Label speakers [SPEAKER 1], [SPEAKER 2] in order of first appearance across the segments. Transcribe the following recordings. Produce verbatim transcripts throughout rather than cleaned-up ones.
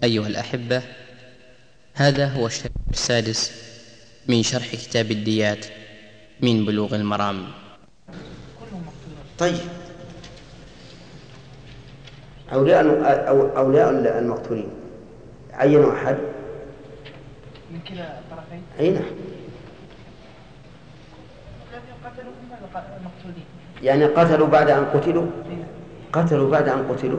[SPEAKER 1] أيها الأحبة، هذا هو الشريط السادس من شرح كتاب الديات من بلوغ المرام.
[SPEAKER 2] طيب، أولياء أولياء المقتولين عينوا أحد
[SPEAKER 3] من كلا الطرفين؟
[SPEAKER 2] أي نعم.
[SPEAKER 3] قتلوا المقتولين
[SPEAKER 2] يعني قتلوا بعد أن قتلوا. قتلوا بعد أن قتلوا.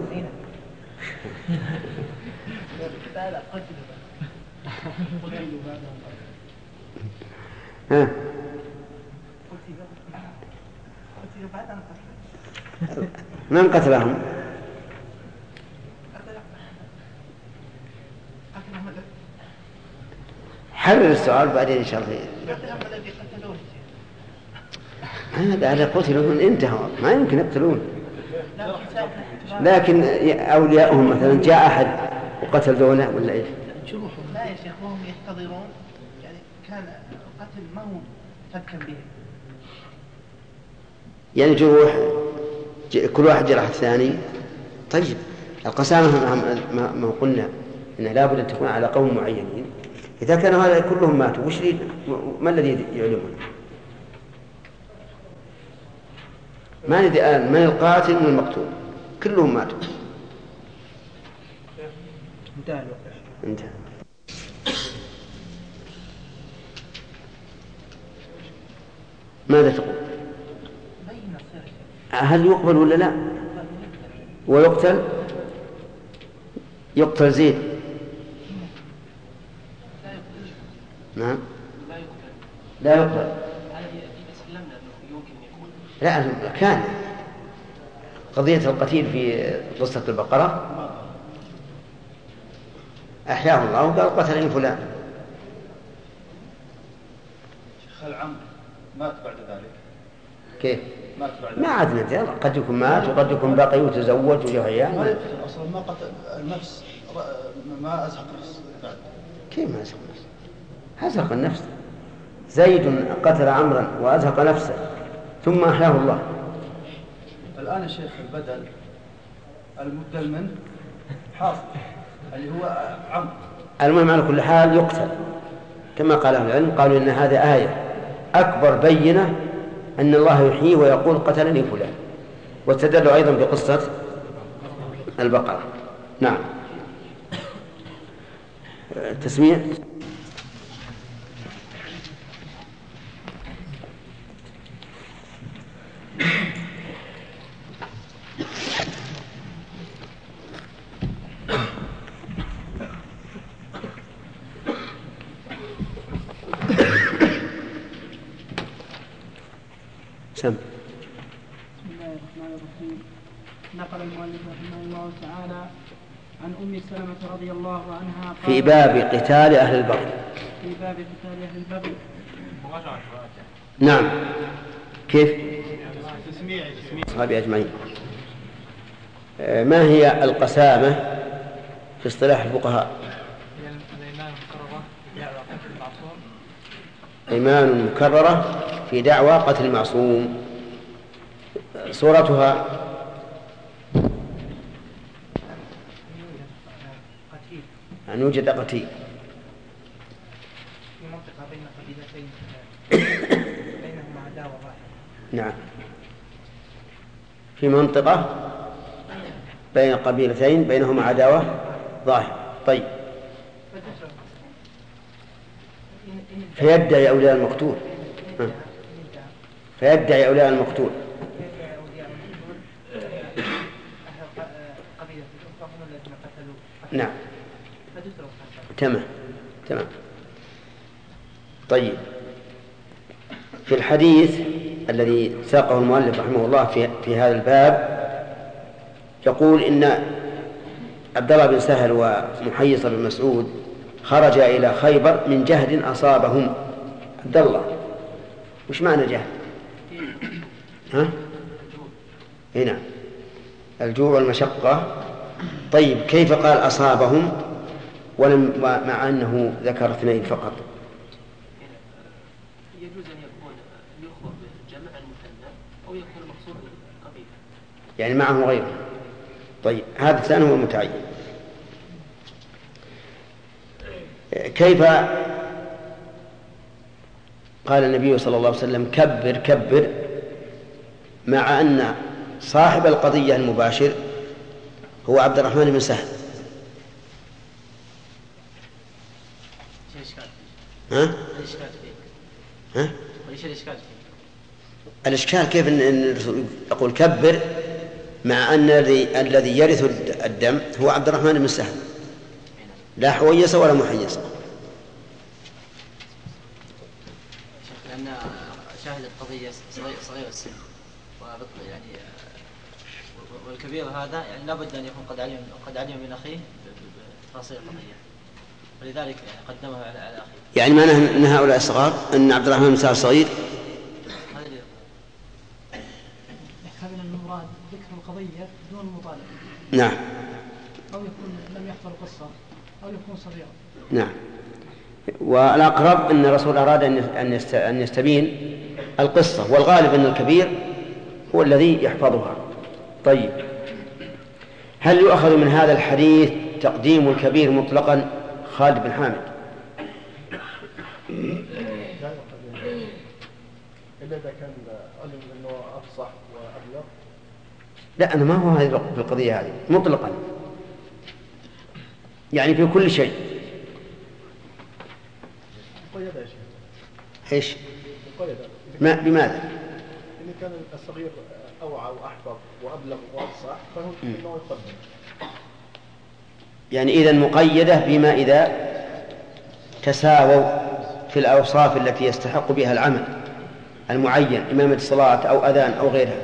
[SPEAKER 3] لا لا قتلوا قتلوا بعد أن
[SPEAKER 2] ها
[SPEAKER 3] قتلوا بعد أن قتلوا.
[SPEAKER 2] من قتلهم؟ حرر السؤال بعدين إن شاء الله.
[SPEAKER 3] قتلهم الذي قتلوه.
[SPEAKER 2] هذا على قتلهم انتهوا، ما يمكن يقتلون. لكن أولياءهم مثلا جاء أحد وقتل ذولا ولا إيش؟
[SPEAKER 3] لا يا شيخ، وهم يحتضرون، يعني كان القتل ما هو فكا به،
[SPEAKER 2] يعني جروح كل واحد جرح الثاني. طيب، القسامة ما قلنا إن لابد أن تكون على قوم معينين. إذا كان هذا كلهم ماتوا وش ما الذي يعلمون؟ ما ندري الآن من القاتل ومن المقتول، كلهم ماتوا.
[SPEAKER 3] انتهى الوقت.
[SPEAKER 2] انتهى. ماذا تقول؟ هل يقبل ولا لا؟ ويقتل؟ يقتل زيد؟ نعم لا يقبل. لا، كان قضية القتيل في قصة البقرة أحياه الله وقال قتلني فلان.
[SPEAKER 4] شيخ العم مات بعد ذلك.
[SPEAKER 2] كيف؟
[SPEAKER 4] مات بعد
[SPEAKER 2] ما عاد ندري، قد يكون مات وقد يكون بقي وتزوج وجه عيال.
[SPEAKER 4] ما يقتل أصلا، ما قتل النفس، ما أزهق نفس بعد.
[SPEAKER 2] كيف ما أزهق نفس؟ أزهق النفس. زيد قتل عمرا وأزهق نفسه ثم أحياه الله.
[SPEAKER 4] الآن يا شيخ البدل المبدل منه حاصل اللي هو عمد.
[SPEAKER 2] المهم على كل حال يقتل كما قال أهل العلم، قالوا إن هذا آية أكبر بينة أن الله يحيي ويقول قتلني فلان، واستدلوا أيضا بقصة البقرة. نعم. تسميع. سم.
[SPEAKER 5] بسم الله الرحمن الرحيم. نقل المؤلف رحمه الله تعالى عن أم سلمة رضي الله عنها
[SPEAKER 2] في باب قتال أهل البغي.
[SPEAKER 5] في باب قتال أهل البغي.
[SPEAKER 2] نعم. كيف؟
[SPEAKER 4] تسميع
[SPEAKER 2] أصحابي أجمعين. ما هي القسامة في اصطلاح الفقهاء؟ أيمان مكررة في دعوى قتل المعصوم. صورتها أن يوجد قتيل
[SPEAKER 3] في منطقة بين قبيلتين بينهما عداوة ظاهرة.
[SPEAKER 2] نعم، في منطقة بين قبيلتين بينهما عداوة ظاهرة. طيب، فيدعي أولياء المقتول فيدعي أولياء المقتول نعم. تمام تمام. طيب، في الحديث الذي ساقه المؤلف رحمه الله في, في هذا الباب يقول إن عبد الله بن سهل ومحيص بن مسعود خرج إلى خيبر من جهد أصابهم. عبد الله، وش معنى جهد؟ ها؟ هنا الجوع والمشقة. طيب، كيف قال أصابهم ولم مع أنه ذكر اثنين فقط؟
[SPEAKER 6] يجوز أن يكون يخبر بالجمع المثنى أو يكون مقصود قبيل،
[SPEAKER 2] يعني معه غيره. طيب، هذا الثاني هو المتعين. كيف قال النبي صلى الله عليه وسلم كبر كبر مع أن صاحب القضية المباشر هو عبد الرحمن بن سهل؟ ها؟ ها؟ الإشكال كيف أن يقول كبر مع أن الذي يرث الدم هو عبد الرحمن بن سهل، لا حويصة ولا محيصة.
[SPEAKER 7] لأن شاهد القضية صغير السن يعني، والكبير هذا يعني لابد أن يكون قد علم قد علم من أخيه بتفاصيل القضية، ولذلك قدمها على أخيه. يعني
[SPEAKER 2] معناه أن هؤلاء الصغار أن عبد الرحمن بن سهل صغير.
[SPEAKER 5] يحتمل أن المراد ذكر القضية دون المطالبة.
[SPEAKER 2] نعم.
[SPEAKER 5] أو يكون لم يحضر القصة أو يكون صغيرا.
[SPEAKER 2] نعم. والأقرب أن الرسول أراد أن يستبين القصة، والغالب أن الكبير هو الذي يحفظها. طيب، هل يؤخذ من هذا الحديث تقديم الكبير مطلقا؟ خالد بن حامد.
[SPEAKER 4] إلا إذا كان علم أنه أفصح وأبلغ.
[SPEAKER 2] لا، أنا ما هو هذه في القضية هذه مطلقا، يعني في كل شيء. إيش؟ ما بماذا؟
[SPEAKER 4] إن كان الصغير أوعى وأحفظ وأبلغ وأفصح فهو إنه يقدم.
[SPEAKER 2] يعني إذن مقيدة بما إذا تساووا في الأوصاف التي يستحق بها العمل المعين، إمامة الصلاة أو أذان أو غيرها.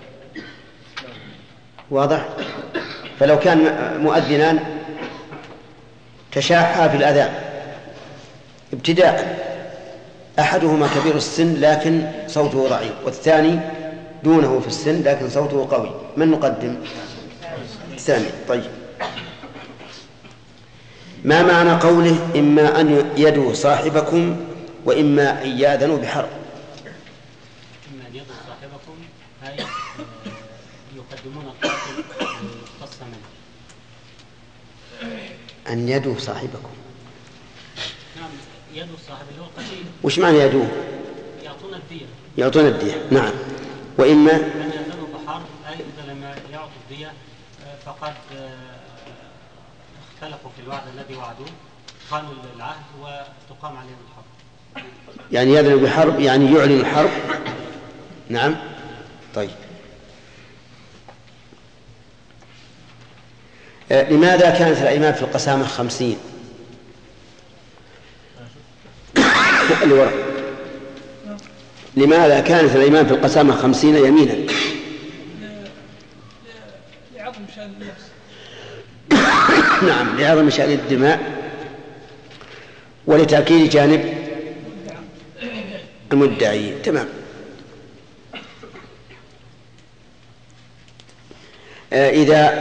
[SPEAKER 2] واضح؟ فلو كان مؤذنان تشاحا في الأذان ابتداء، أحدهما كبير السن لكن صوته ضعيف، والثاني دونه في السن لكن صوته قوي، من نقدم؟ الثاني. طيب، ما معنى قوله إما أن يدوا صاحبكم وإما أن يأذنوا بحرب؟
[SPEAKER 8] إما أن يدوا صاحبكم أي يقدمون القاتل المختص منه.
[SPEAKER 2] أن يدوا صاحبكم،
[SPEAKER 8] نعم، يدوا صاحب اللي هو القتيل.
[SPEAKER 2] وش معنى يدوه؟
[SPEAKER 8] يعطون الدية.
[SPEAKER 2] يعطون الدية، نعم. وإما
[SPEAKER 8] أن يأذنوا بحرب أي إذا لم يعطوا الدية فقد اختلفوا في الوعد الذي وعدوه، خانوا العهد وتقام عليهم الحرب.
[SPEAKER 2] يعني يأذن بحرب يعني يعلن الحرب. نعم. طيب، آه لماذا كانت الأيمان في القسامة خمسين؟ الورق. لماذا كانت الأيمان في القسامة خمسين يمينا؟
[SPEAKER 5] لعظم شأن النفس.
[SPEAKER 2] نعم، لعظم شأن الدماء ولتأكيد جانب المدعي. تمام. آه إذا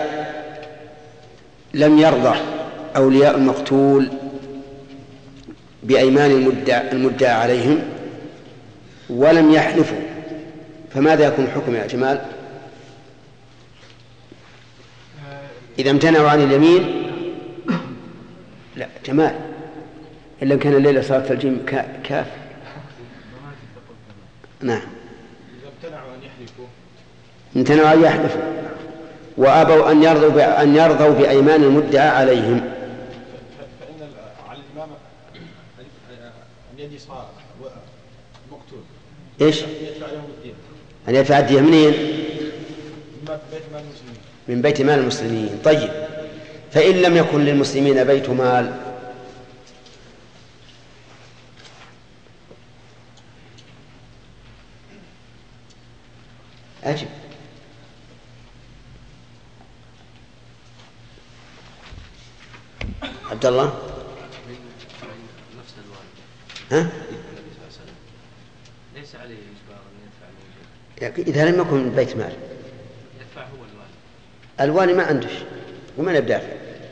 [SPEAKER 2] لم يرضى أولياء المقتول بأيمان المدعى, المدعى عليهم ولم يحلفوا فماذا يكون الحكم يا جمال؟ إذا امتنعوا عن اليمين. لا جمال، إلا كان الليلة صلاة الجيم كاف. نعم.
[SPEAKER 4] إذا امتنعوا أن يحلفوا
[SPEAKER 2] امتنعوا أن يحلفوا وأبوا أن يرضوا أن يرضوا بأيمان المدعى عليهم.
[SPEAKER 4] فإن على الإمام أن يدي صاحب مقتول.
[SPEAKER 2] إيش؟
[SPEAKER 4] أن يدفع لهم الدين.
[SPEAKER 2] أن يدفع الدين منين؟
[SPEAKER 4] من بيت مال المسلمين.
[SPEAKER 2] من بيت مال المسلمين. طيب، فإن لم يكن للمسلمين بيت مال أجب. عبد الله.
[SPEAKER 6] نفس الوالد.
[SPEAKER 2] ها؟
[SPEAKER 6] ليس عليه إجبار أن يدفع.
[SPEAKER 2] إذا لم يكن بيت مال
[SPEAKER 6] يدفع هو الوالد.
[SPEAKER 2] الوالي ما عندش ومن يدافع.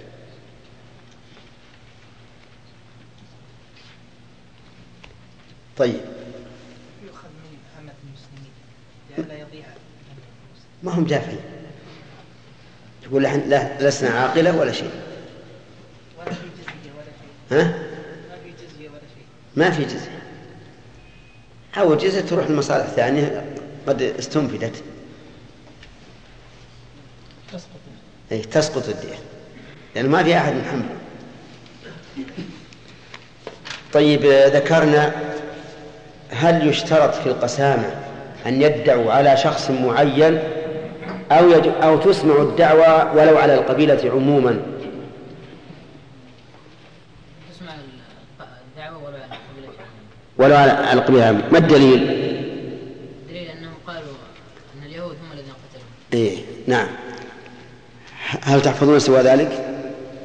[SPEAKER 2] طيب،
[SPEAKER 3] يؤخذ من عامة المسلمين لئلا يضيع.
[SPEAKER 2] ما هم دافعين، تقول لا لسنا عاقلة ولا شيء.
[SPEAKER 3] ولا في جزية ولا في.
[SPEAKER 2] ها؟ ما في جزية، أو جزية تروح للمصالح الثانية قد استنفدت.
[SPEAKER 3] تسقط
[SPEAKER 2] أي تسقط الدية لأنه ما في أحد محمل. طيب ذكرنا هل يشترط في القسامة أن يدعوا على شخص معين أو, أو تسمع الدعوة ولو على القبيلة عموما؟
[SPEAKER 9] تسمع الدعوة ولو على القبيلة عموما.
[SPEAKER 2] ولو على القبيلة عموما. ما الدليل؟
[SPEAKER 9] الدليل أنهم قالوا أن اليهود هم الذين قتلهم.
[SPEAKER 2] إيه نعم. هل تحفظون سوى ذلك؟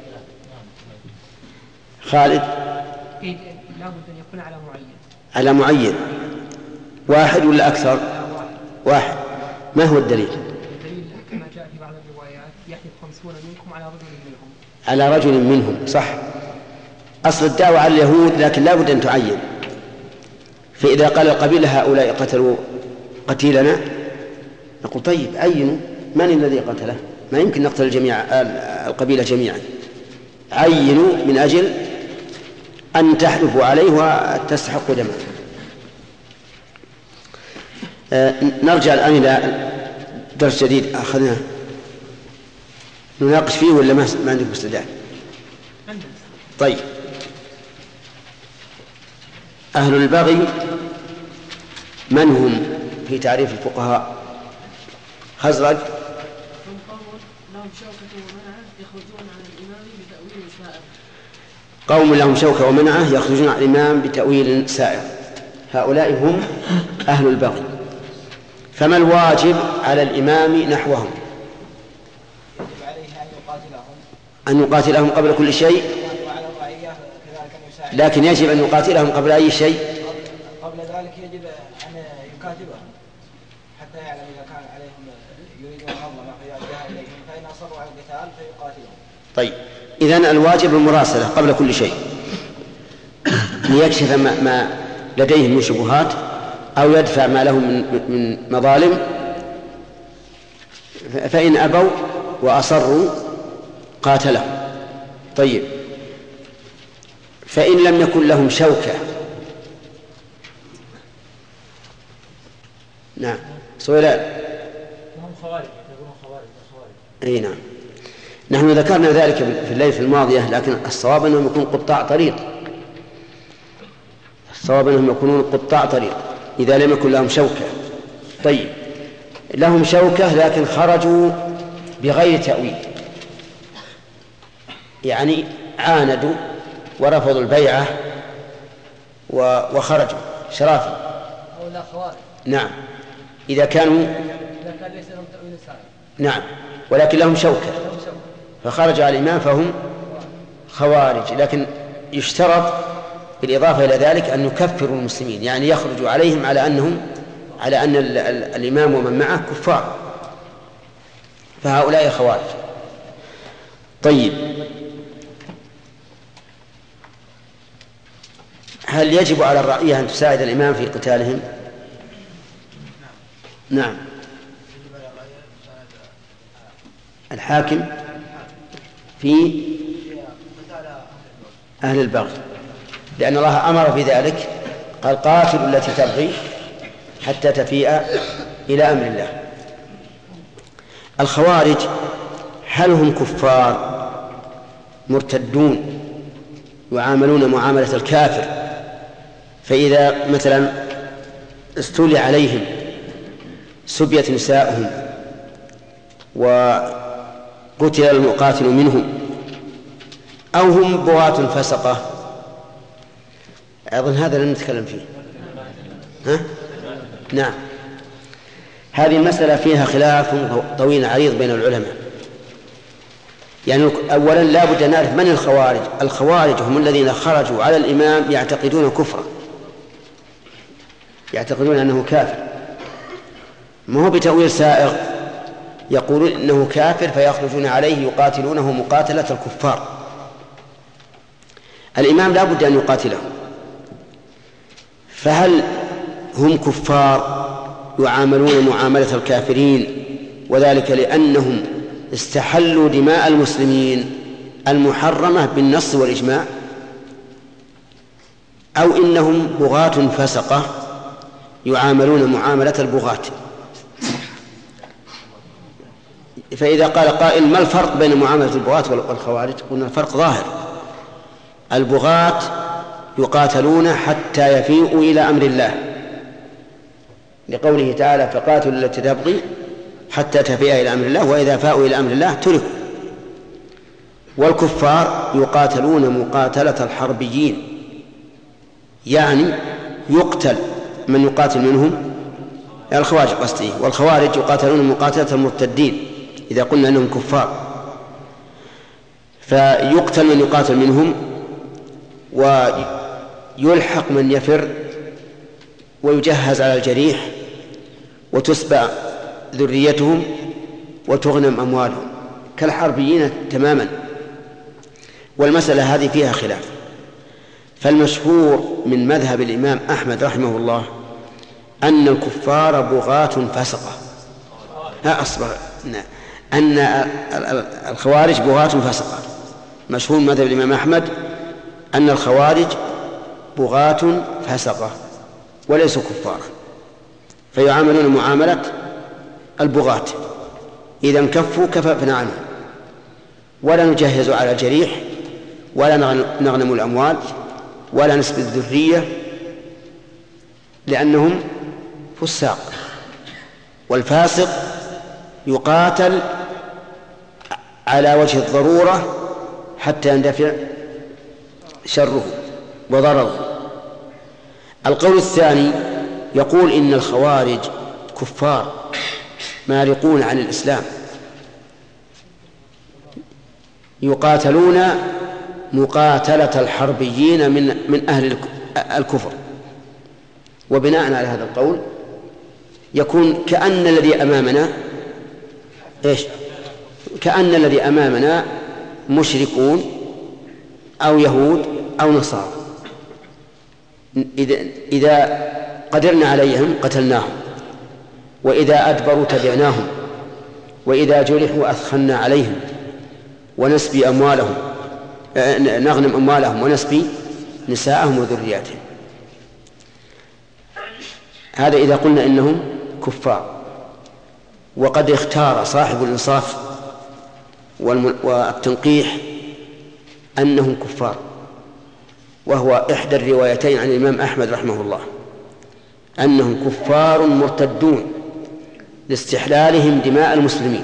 [SPEAKER 2] خالد؟
[SPEAKER 5] إيه لابد أن يكون على معين.
[SPEAKER 2] على معين واحد ولا أكثر؟ واحد. ما هو الدليل؟
[SPEAKER 5] الدليل كما جاء في بعض الروايات يحلف خمسون منكم على رجل منهم.
[SPEAKER 2] على رجل منهم صح. أصل الدعوة على اليهود لكن لا بد أن تعين. فإذا قال القبيلة هؤلاء قتلوا قتيلنا نقول طيب عينوا من الذي قتله؟ ما يمكن نقتل الجميع القبيلة جميعا. عينوا من أجل أن تحلفوا عليه وتستحقوا دمه. آه نرجع الآن إلى درس جديد أخذناه نناقش فيه ولا ما ما عندكم استعداد؟ طيب أهل البغي من هم في تعريف الفقهاء؟ خزرج. قوم لهم شوكة ومنعة يخرجون على الإمام بتأويل سائر. هؤلاء هم أهل البغي. فما الواجب على الإمام نحوهم؟
[SPEAKER 7] يجب عليه أن يقاتلهم
[SPEAKER 2] أن يقاتلهم قبل كل شيء،
[SPEAKER 7] وعلى الرعية كذلك أن يساعد.
[SPEAKER 2] لكن يجب أن يقاتلهم قبل أي شيء.
[SPEAKER 7] قبل ذلك يجب أن يكاتبهم حتى يعلم إذا كان عليهم يريدون منظمة فيوجهها إليهم، فإن أصروا على القتال فيقاتلهم.
[SPEAKER 2] طيب إذن الواجب المراسلة قبل كل شيء ليكشف ما, ما لديه من شبهات أو يدفع ما له من, من مظالم. فإن أبوا وأصروا قاتلهم. طيب فإن لم يكن لهم شوكة؟ نعم سؤال.
[SPEAKER 8] هم خوارج يقولون خوارج خوارج.
[SPEAKER 2] أي نعم. نحن ذكرنا ذلك في الليلة الماضية، لكن الصواب أنهم يكونون قطاع طريق. الصواب أنهم يكونون قطاع طريق إذا لم يكن لهم شوكة. طيب لهم شوكة لكن خرجوا بغير تأويل، يعني عاندوا ورفضوا البيعة وخرجوا شرافا.
[SPEAKER 9] أو لا خوارج.
[SPEAKER 2] نعم إذا كانوا
[SPEAKER 9] إذا كان ليس لهم تأويل سائر.
[SPEAKER 2] نعم ولكن لهم شوكة فخرج على الإمام فهم خوارج. لكن يشترط بالإضافة إلى ذلك أن يكفروا المسلمين، يعني يخرجوا عليهم على أنهم على أن ال ال الإمام ومن معه كفار، فهؤلاء خوارج. طيب هل يجب على الرعية أن تساعد الإمام في قتالهم؟ نعم. الحاكم في أهل البغي، لأن الله أمر في ذلك قال قاتلوا التي تبغي حتى تفيء إلى أمر الله. الخوارج هل هم كفار مرتدون يعاملون معاملة الكافر، فإذا مثلا استولي عليهم سبيت نساؤهم وقتل المقاتل منهم، أو هم بغاة فسقة؟ أظن هذا لن نتكلم فيه. ها؟ نعم. هذه المسألة فيها خلاف طويل عريض بين العلماء. يعني أولا لا بد أن نعرف من الخوارج. الخوارج هم الذين خرجوا على الإمام يعتقدون كفرا، يعتقدون أنه كافر، ما هو بتأويل سائغ، يقولون إنه كافر فيخرجون عليه يقاتلونه مقاتلة الكفار. الإمام لا بد أن يقاتلهم. فهل هم كفار يعاملون معاملة الكافرين، وذلك لأنهم استحلوا دماء المسلمين المحرمة بالنص والإجماع؟ أو إنهم بغاة فسقة يعاملون معاملة البغاة. فإذا قال قائل ما الفرق بين معاملة البغاة والخوارج؟ قلنا الفرق ظاهر. البغاة يقاتلون حتى يفيئوا إلى أمر الله، لقوله تعالى فقاتلوا التي تبغي حتى تفيء إلى أمر الله وإذا فاءوا إلى أمر الله تركوا. والكفار يقاتلون مقاتلة الحربيين، يعني يقتل من يقاتل منهم الخوارج قصدي، والخوارج يقاتلون مقاتلة المرتدين إذا قلنا أنهم كفار، فيقتل من يقاتل منهم ويلحق من يفر ويجهز على الجريح وتسبع ذريتهم وتغنم أموالهم كالحربيين تماما. والمسألة هذه فيها خلاف، فالمشهور من مذهب الإمام أحمد رحمه الله أن الكفار بغاة فسقة، ها أصبح أن الخوارج بغاة فسقة. مشهور مذهب الإمام أحمد أن الخوارج بغاة فسقة وليسوا كفارا، فيعاملون معاملة البغاة، إذا انكفوا كففنا عنهم ولا نجهز على الجريح ولا نغنم الأموال ولا نسبي الذرية لأنهم فساق. والفاسق يقاتل على وجه الضرورة حتى يندفع شره وضرره. القول الثاني يقول إن الخوارج كفار مارقون عن الإسلام يقاتلون مقاتلة الحربيين من من أهل الكفر. وبناء على هذا القول يكون كأن الذي أمامنا إيش؟ كأن الذي أمامنا مشركون أو يهود أو نصارى، إذا إذا قدرنا عليهم قتلناهم، وإذا أدبروا تبعناهم، وإذا جرحوا أثخنا عليهم ونسبي أموالهم نغنم أموالهم ونسبي نساءهم وذرياتهم. هذا إذا قلنا إنهم كفار. وقد اختار صاحب الإنصاف والتنقيح أنهم كفار، وهو إحدى الروايتين عن الإمام أحمد رحمه الله أنهم كفار مرتدون لاستحلالهم دماء المسلمين،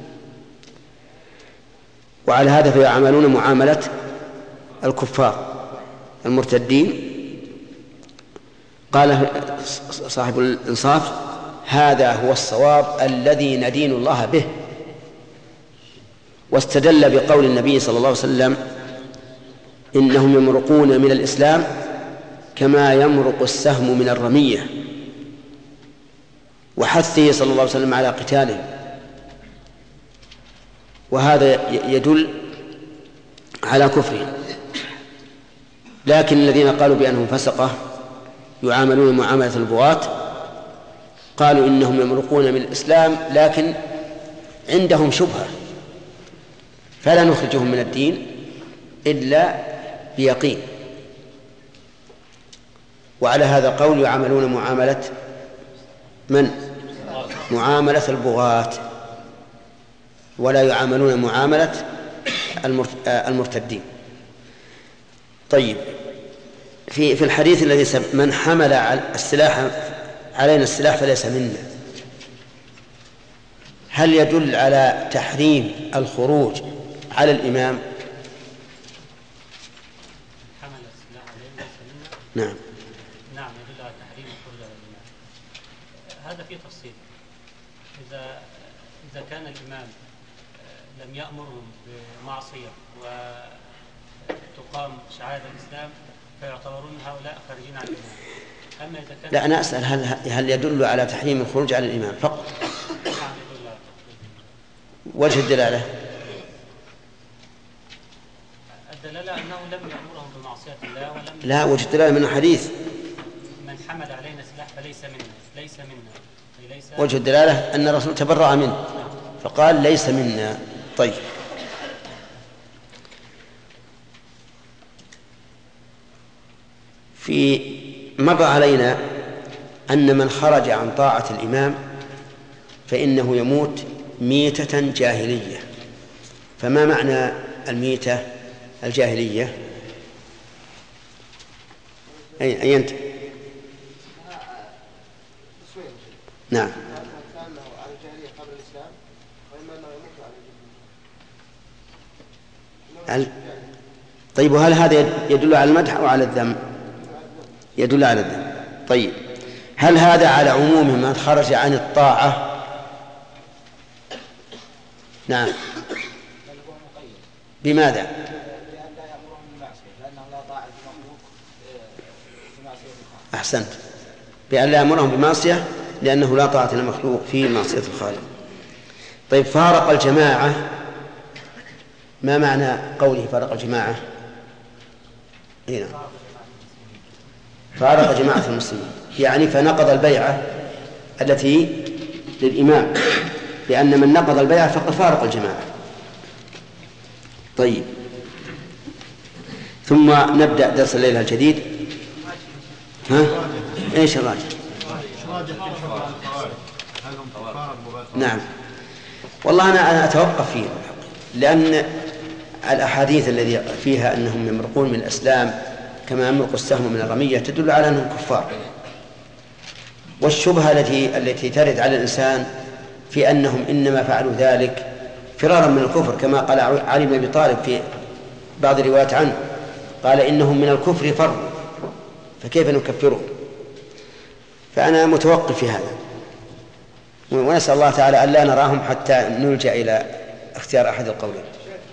[SPEAKER 2] وعلى هذا فيعاملون معاملة الكفار المرتدين. قال صاحب الإنصاف هذا هو الصواب الذي ندين الله به، واستدل بقول النبي صلى الله عليه وسلم إنهم يمرقون من الإسلام كما يمرق السهم من الرمية، وحثه صلى الله عليه وسلم على قتالهم. وهذا يدل على كفرهم. لكن الذين قالوا بأنهم فسقة يعاملون معاملة البغاة قالوا إنهم يمرقون من الإسلام لكن عندهم شبهة، فلا نخرجهم من الدين إلا بيقين. وعلى هذا قول يعاملون معاملة من؟ معاملة البغاة، ولا يعاملون معاملة المرتدين. طيب، في في الحديث الذي سبق من حمل السلاح علينا السلاح فليس منا، هل يدل على تحريم الخروج على الإمام؟
[SPEAKER 8] حمل السلاح علينا ليس منا.
[SPEAKER 2] نعم
[SPEAKER 8] نعم يدل على تحريم الخروج على الإمام. هذا فيه تفصيل. إذا إذا كان الإمام لم يأمرهم بمعصية وتقام شعائر الإسلام فيعتبرون هؤلاء خارجين عن الإمام. أما إذا كان
[SPEAKER 2] لا، أنا أسأل هل هل يدل على تحريم الخروج على الإمام فقط؟
[SPEAKER 8] نعم يدل على
[SPEAKER 2] وجه الدلالة؟
[SPEAKER 8] الدلالة أنه لم يأمرهم بمعصية الله ولم
[SPEAKER 2] لا، وجه الدلالة من الحديث
[SPEAKER 8] من حمل علينا سلاح فليس منا، ليس منا ليس
[SPEAKER 2] وجه الدلالة أن الرسول تبرأ منه فقال ليس منا. طيب، في مر علينا أن من خرج عن طاعة الإمام فإنه يموت ميتة جاهلية. فما معنى الميتة الجاهلية؟ أي, أي أنت؟ نعم. طيب وهل هذا يدل على المدح أو على الذم؟ يدل على الذم. طيب هل هذا على عموم من خرج عن الطاعة؟ نعم. بماذا؟ أحسنت، بأن لا يأمرهم بمعصية لأنه لا طاعة للمخلوق في معصية الخالق. طيب فارق الجماعة، ما معنى قوله فارق الجماعة؟ هنا فارق جماعة المسلمين، يعني فنقض البيعة التي للإمام، لأن من نقض البيعة فقد فارق الجماعة. طيب ثم نبدأ درس الليلة الجديد. ها؟ ايش الراجح؟ نعم والله أنا أنا أتوقف فيه، لأن الأحاديث الذي فيها أنهم يمرقون من الإسلام كما يمرق السهم من الرمية تدل على أنهم كفار. والشبهة التي التي ترد على الإنسان في أنهم إنما فعلوا ذلك فرارا من الكفر، كما قال علي بن أبي طالب في بعض الروايات عنه، قال إنهم من الكفر فروا فكيف نكفرهم؟ فأنا متوقف في هذا، ونسأل الله تعالى أن لا نراهم حتى نلجأ إلى اختيار أحد القولين.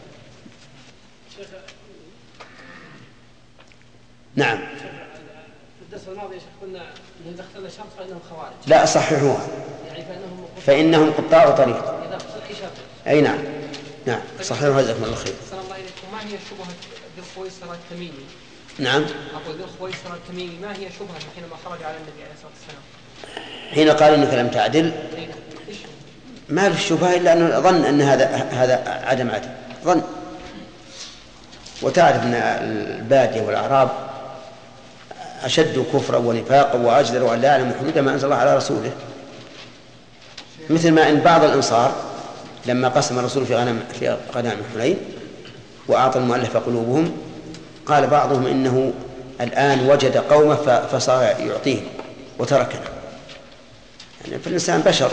[SPEAKER 2] نعم.
[SPEAKER 10] في الدرس الماضي يا شيخ قلنا إن إذا اختلنا شرط فإنهم خوارج.
[SPEAKER 2] لا صححوها.
[SPEAKER 10] يعني فإنهم
[SPEAKER 2] فإنهم قطاع طريق.
[SPEAKER 10] إذا اختلت شرط.
[SPEAKER 2] أي نعم. نعم صححوها جزاكم الله خير.
[SPEAKER 10] السلام الله عليكم. ما هي شبهة ذي الخويصرة التميمي؟
[SPEAKER 2] نعم.
[SPEAKER 10] أقول ذي الخويصرة التميمي ما هي شبهة حينما خرج على النبي عليه الصلاة والسلام؟
[SPEAKER 2] حين قال إنك لم تعدل ما في الشبهة إلا أنه ظن أن هذا هذا عدم عدل، ظن. وتعرف أن البادية والأعراب أشد كفرا ونفاقا وأجدر أن لا يعلم حدود ما أنزل الله على رسوله، مثل ما إن بعض الأنصار لما قسم الرسول في غنم في غنائم حنين وأعطى المؤلف قلوبهم قال بعضهم إنه الآن وجد قومه فصار يعطيه وتركنا. يعني فالإنسان بشر.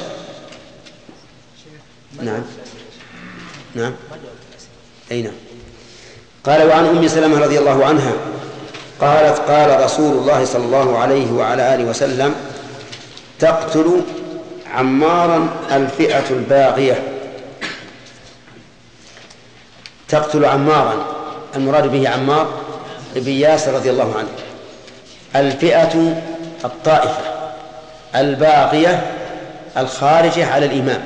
[SPEAKER 2] نعم نعم أي نعم. قال وعن أم سلمة رضي الله عنها قالت قال رسول الله صلى الله عليه وعلى آله وسلم تقتل عمارا الفئة الباغية. تقتل عمارا، المراد به عمار بن ياسر رضي الله عنه. الفئة الطائفة، الباغية الخارجة على الإمام.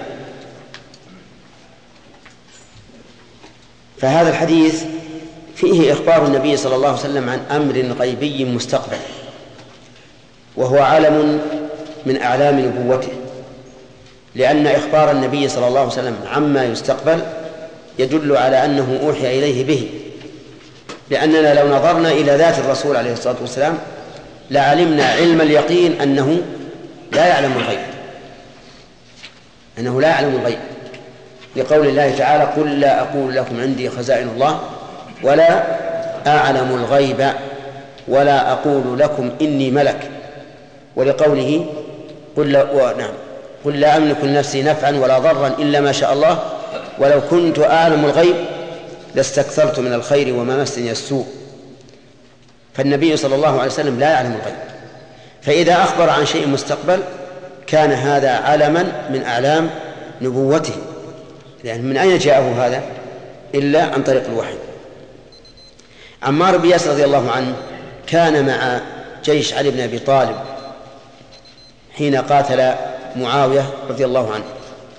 [SPEAKER 2] فهذا الحديث فيه إخبار النبي صلى الله عليه وسلم عن أمر غيبي مستقبل، وهو علم من أعلام نبوته، لأن إخبار النبي صلى الله عليه وسلم عما يستقبل يدل على أنه أوحي إليه به، لأننا لو نظرنا إلى ذات الرسول عليه الصلاة والسلام لعلمنا علم اليقين أنه لا يعلم الغيب، أنه لا يعلم الغيب، لقول الله تعالى قل لا أقول لكم عندي خزائن الله ولا أعلم الغيب ولا أقول لكم إني ملك، ولقوله قل لا, نعم قل لا أملك لنفسي نفعا ولا ضرا إلا ما شاء الله ولو كنت أعلم الغيب لاستكثرت من الخير وما مسني السوء. فالنبي صلى الله عليه وسلم لا يعلم الغيب، فإذا أخبر عن شيء مستقبل كان هذا علما من أعلام نبوته، لأن من أين جاءه هذا إلا عن طريق الوحي. عمار بن ياسر رضي الله عنه كان مع جيش علي بن أبي طالب حين قاتل معاوية رضي الله عنه،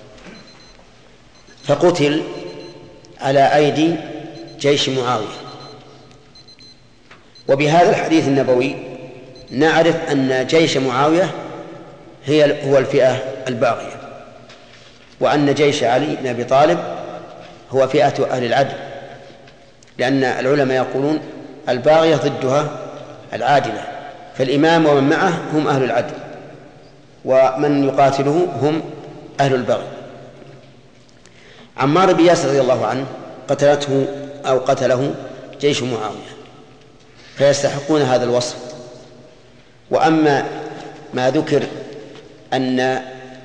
[SPEAKER 2] فقتل على أيدي جيش معاوية. وبهذا الحديث النبوي نعرف أن جيش معاوية هي هو الفئة الباغية، وأن جيش علي بن أبي طالب هو فئة أهل العدل، لأن العلماء يقولون الباغية ضدها العادلة، فالإمام ومن معه هم أهل العدل، ومن يقاتله هم أهل البغي. عمار بن ياسر رضي الله عنه قتلته أو قتله جيش معاوية، فيستحقون هذا الوصف. وأما ما ذكر أن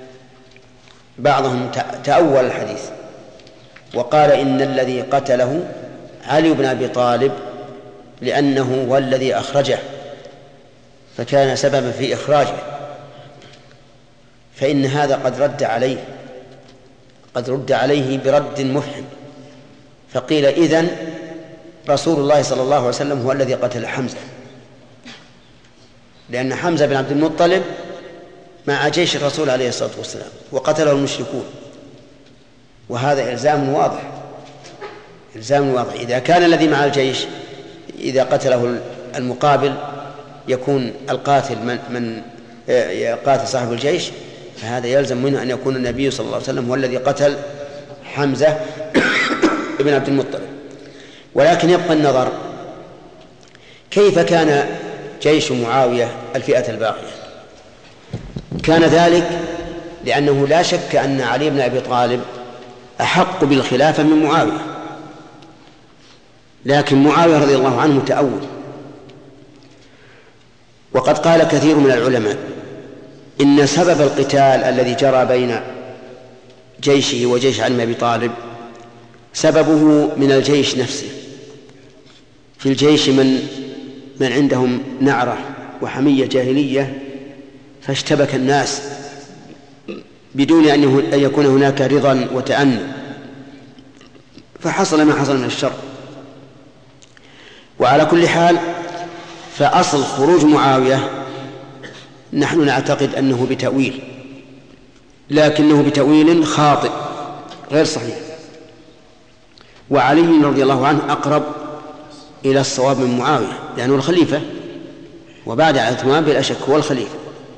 [SPEAKER 2] بعضهم تأول الحديث وقال إن الذي قتله علي بن أبي طالب لأنه هو الذي أخرجه فكان سببا في إخراجه، فإن هذا قد رد عليه قد رد عليه برد مفحم، فقيل إذن رسول الله صلى الله عليه وسلم هو الذي قتل حمزة، لأن حمزة بن عبد المطلب مع جيش الرسول عليه الصلاة والسلام وقتله المشركون، وهذا إلزام واضح إلزام واضح. إذا كان الذي مع الجيش إذا قتله المقابل يكون القاتل من, من قاتل صاحب الجيش، فهذا يلزم منه أن يكون النبي صلى الله عليه وسلم هو الذي قتل حمزة بن عبد المطلب. ولكن يبقى النظر كيف كان جيش معاوية الفئة الباقية. كان ذلك لأنه لا شك أن علي بن أبي طالب أحق بالخلافة من معاوية، لكن معاوية رضي الله عنه متأول. وقد قال كثير من العلماء إن سبب القتال الذي جرى بين جيشه وجيش علي بن أبي طالب سببه من الجيش نفسه. في الجيش من من عندهم نعرة وحمية جاهلية، فاشتبك الناس بدون أن يكون هناك رضا وتأني، فحصل ما حصل من الشر. وعلى كل حال فأصل خروج معاوية نحن نعتقد أنه بتأويل، لكنه بتأويل خاطئ غير صحيح، وعلي رضي الله عنه أقرب إلى الصواب من معاوية لأنه الخليفة، وبعد عثمان بلا شك هو الخليفة.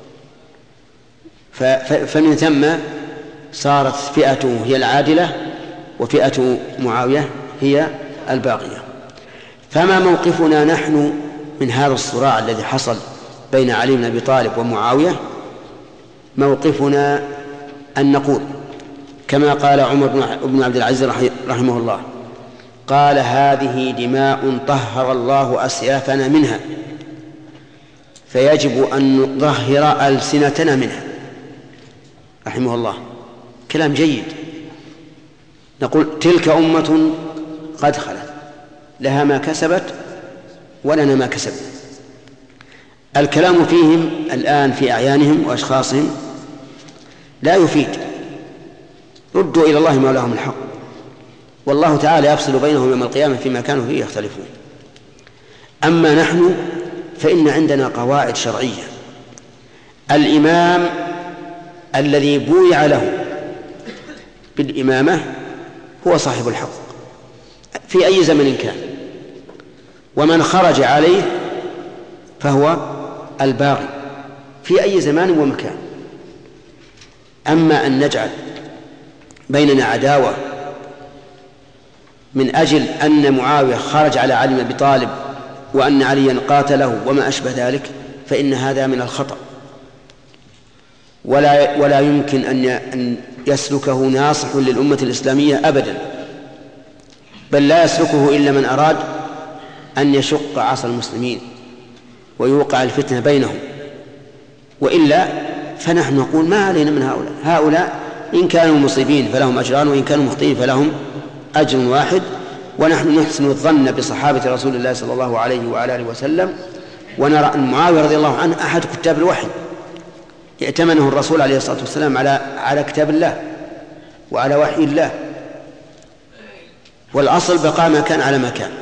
[SPEAKER 2] فمن ثم صارت فئته هي العادلة وفئة معاوية هي الباقية. فما موقفنا نحن من هذا الصراع الذي حصل بين علي بن أبي طالب ومعاوية؟ موقفنا أن نقول كما قال عمر بن عبد العزيز رحمه الله، قال هذه دماء طهر الله أسيافنا منها، فيجب أن نطهر ألسنتنا منها، رحمه الله. كلام جيد. نقول تلك أمة قد خلت لها ما كسبت ولنا ما كسبنا. الكلام فيهم الآن في أعيانهم وأشخاصهم لا يفيد، ردوا إلى الله ما لهم الحق، والله تعالى يفصل بينهم يوم القيامة فيما كانوا فيه يختلفون. أما نحن فإن عندنا قواعد شرعية. الإمام الذي بويع له بالإمامة هو صاحب الحق في أي زمن كان، ومن خرج عليه فهو الباغي في أي زمان ومكان. أما أن نجعل بيننا عداوة من أجل أن معاوية خرج على علي بن أبي طالب وأن عليا قاتله وما أشبه ذلك، فإن هذا من الخطأ، ولا ولا يمكن أن يسلكه ناصح للأمة الإسلامية أبدا، بل لا يسلكه إلا من أراد أن يشق عصا المسلمين ويوقع الفتنة بينهم. وإلا فنحن نقول ما علينا من هؤلاء هؤلاء إن كانوا مصيبين فلهم أجران، وإن كانوا مخطئين فلهم أجر واحد. ونحن نحسن الظن بصحابة رسول الله صلى الله عليه وعلى آله وسلم، ونرى أن معاوية رضي الله عنه أحد كتاب الوحي، ائتمنه الرسول عليه الصلاة والسلام على على كتاب الله وعلى وحي الله، والأصل بقاء ما كان على ما كان.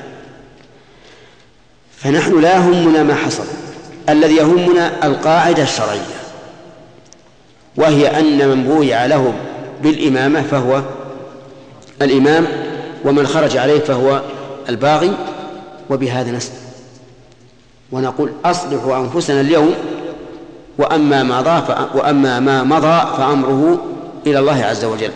[SPEAKER 2] فنحن لا يهمنا ما حصل، الذي يهمنا القاعدة الشرعية، وهي أن من بويع له بالإمامة فهو الإمام، ومن خرج عليه فهو الباغي. وبهذا نسلم ونقول أصلحوا أنفسنا اليوم، وأما ما مضى وأما ما مضى فأمره إلى الله عز وجل.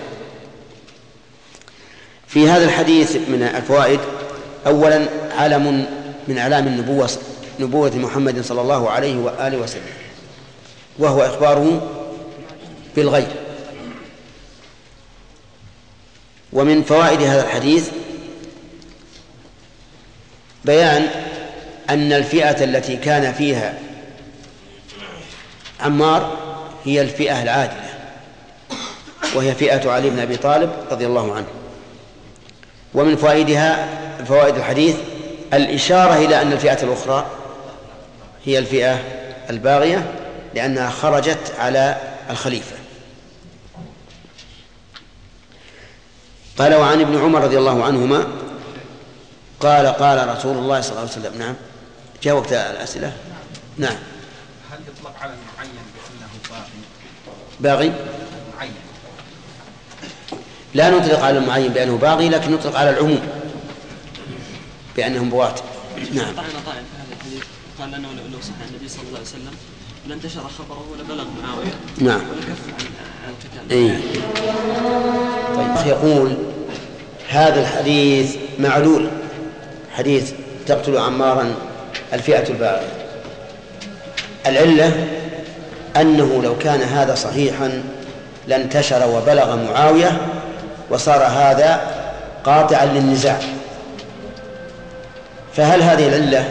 [SPEAKER 2] في هذا الحديث من الفوائد: أولا علم من أعلام النبوة نبوة محمد صلى الله عليه وآله وسلم، وهو إخباره بالغيب. ومن فوائد هذا الحديث بيان أن الفئة التي كان فيها عمار هي الفئة العادلة، وهي فئة علي بن أبي طالب رضي الله عنه. ومن فوائدها فوائد الحديث الإشارة إلى أن الفئة الأخرى هي الفئة الباغية لأنها خرجت على الخليفة. قال وعن ابن عمر رضي الله عنهما قال قال رسول الله صلى الله عليه وسلم. نعم، جاء وقت الأسئلة. نعم.
[SPEAKER 11] هل يطلق على المعين بأنه
[SPEAKER 2] باغي؟
[SPEAKER 11] معين.
[SPEAKER 2] لا نطلق على المعين بأنه باغي، لكن نطلق على العموم بأنهم بغاة. نعم.
[SPEAKER 12] طعن طائل في هذا الحديث قال لأنه لو صح النبي صلى الله عليه وسلم لانتشر خبره ولبلغ معاوية.
[SPEAKER 2] نعم.
[SPEAKER 12] ولكف عن القتال.
[SPEAKER 2] إيه. طيب، يقول هذا الحديث معلول، حديث تقتل عمارا الفئة الباغية. العلة أنه لو كان هذا صحيحا لانتشر وبلغ معاوية وصار هذا قاطعا للنزاع. فهل هذه العلة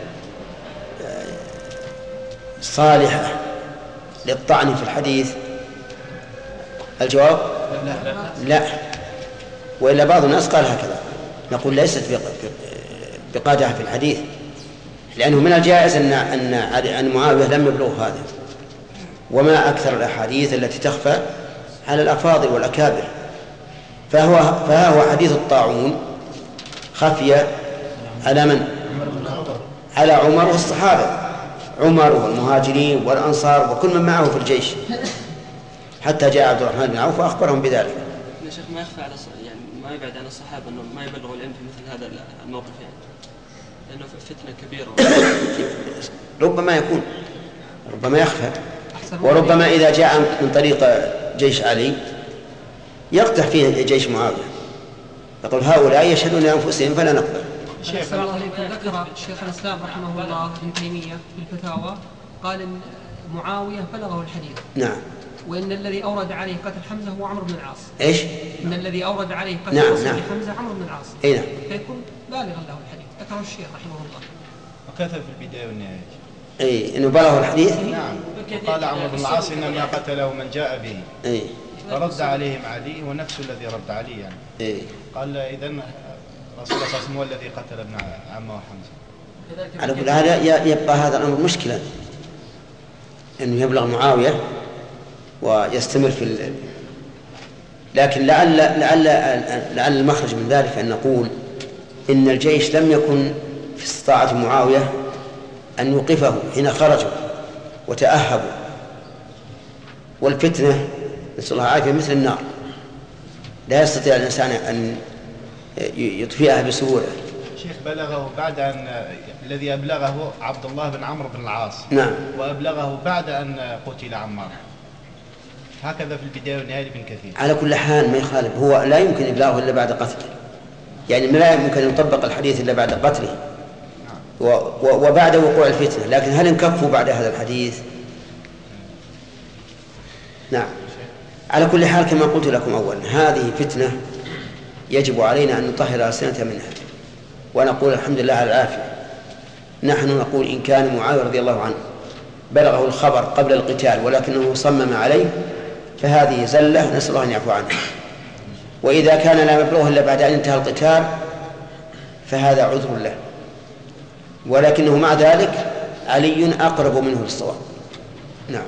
[SPEAKER 2] صالحة للطعن في الحديث؟ الجواب لا، وإلا بعض الناس قال هكذا. نقول ليست بقادحة في الحديث، لأنه من الجائز أن أن معاوية لم يبلغ هذا. وما أكثر الأحاديث التي تخفى على الأفاضل والأكابر. فهو فها هو حديث الطاعون خفي على من؟ على عمر والصحابة، عمر والمهاجرين والأنصار وكل من معه في الجيش، حتى جاء عبد الرحمن بن عوف وأخبرهم بذلك.
[SPEAKER 12] يا شيخ ما يخفى على يعني ما يبعد عن الصحابة أنه ما يبلغوا العلم في مثل هذا الموقف، يعني لأنه فتنة كبيرة.
[SPEAKER 2] ربما يكون، ربما يخفى، وربما إذا جاء من طريق جيش علي يقدح فيه جيش معاوية، يقول هؤلاء يشهدون لأنفسهم فلا نقبل.
[SPEAKER 5] شيخ الله عليكم، ذكر شيخ الإسلام رحمه الله ابن تيمية في الفتاوى قال إن معاوية بلغه الحديث.
[SPEAKER 2] نعم.
[SPEAKER 5] وإن الذي أورد عليه قتل حمزة هو عمرو بن العاص.
[SPEAKER 2] إيش؟
[SPEAKER 5] إن الذي أورد عليه قتل
[SPEAKER 2] نعم نعم.
[SPEAKER 5] حمزة عمرو بن العاص.
[SPEAKER 2] أي نعم.
[SPEAKER 5] فيكون بالغا له الحديث، ذكره الشيخ رحمه الله.
[SPEAKER 11] وكتب في البداية والنهاية.
[SPEAKER 2] أي إنه بلغه الحديث.
[SPEAKER 11] نعم. قال عمرو بن العاص إنما قتله من جاء به.
[SPEAKER 2] أي.
[SPEAKER 11] فرد عليهم علي ونفسه الذي رد علي يعني.
[SPEAKER 2] أي.
[SPEAKER 11] قال إذن رسول الله صلى الله عليه وسلم هو الذي قتل ابن عمه وحمزة.
[SPEAKER 2] على كل حال يبقى هذا الأمر مشكلة، إنه يبلغ معاوية ويستمر في ال... لكن لعل لعل لعل المخرج من ذلك أن نقول إن الجيش لم يكن في استطاعة معاوية أن يوقفه حين خرجوا وتأهبوا، والفتنة نسأل الله العافية مثل النار لا يستطيع الإنسان أن يطفئها بسهولة.
[SPEAKER 11] شيخ بلغه بعد أن الذي أبلغه عبد الله بن عمرو بن العاص.
[SPEAKER 2] نعم.
[SPEAKER 11] وأبلغه بعد أن قتل عمار. هكذا في البداية والنهاية لابن كثير.
[SPEAKER 2] على كل حال ما يخالف، هو لا يمكن إبلاغه إلا بعد قتله، يعني لا يمكن أن يطبق الحديث إلا بعد قتله وبعد وقوع الفتنة. لكن هل انكفوا بعد هذا الحديث؟ نعم. على كل حال كما قلت لكم أولا، هذه فتنة يجب علينا أن نطهر ألسنتنا منها ونقول الحمد لله على العافية. نحن نقول إن كان معاوية رضي الله عنه بلغه الخبر قبل القتال ولكنه صمم عليه فهذه زلة، نسأل الله أن يعفو عنه. وإذا كان لا يبلغه إلا بعد أن انتهى القتال فهذا عذر له، ولكنه مع ذلك علي أقرب منه للصواب. نعم.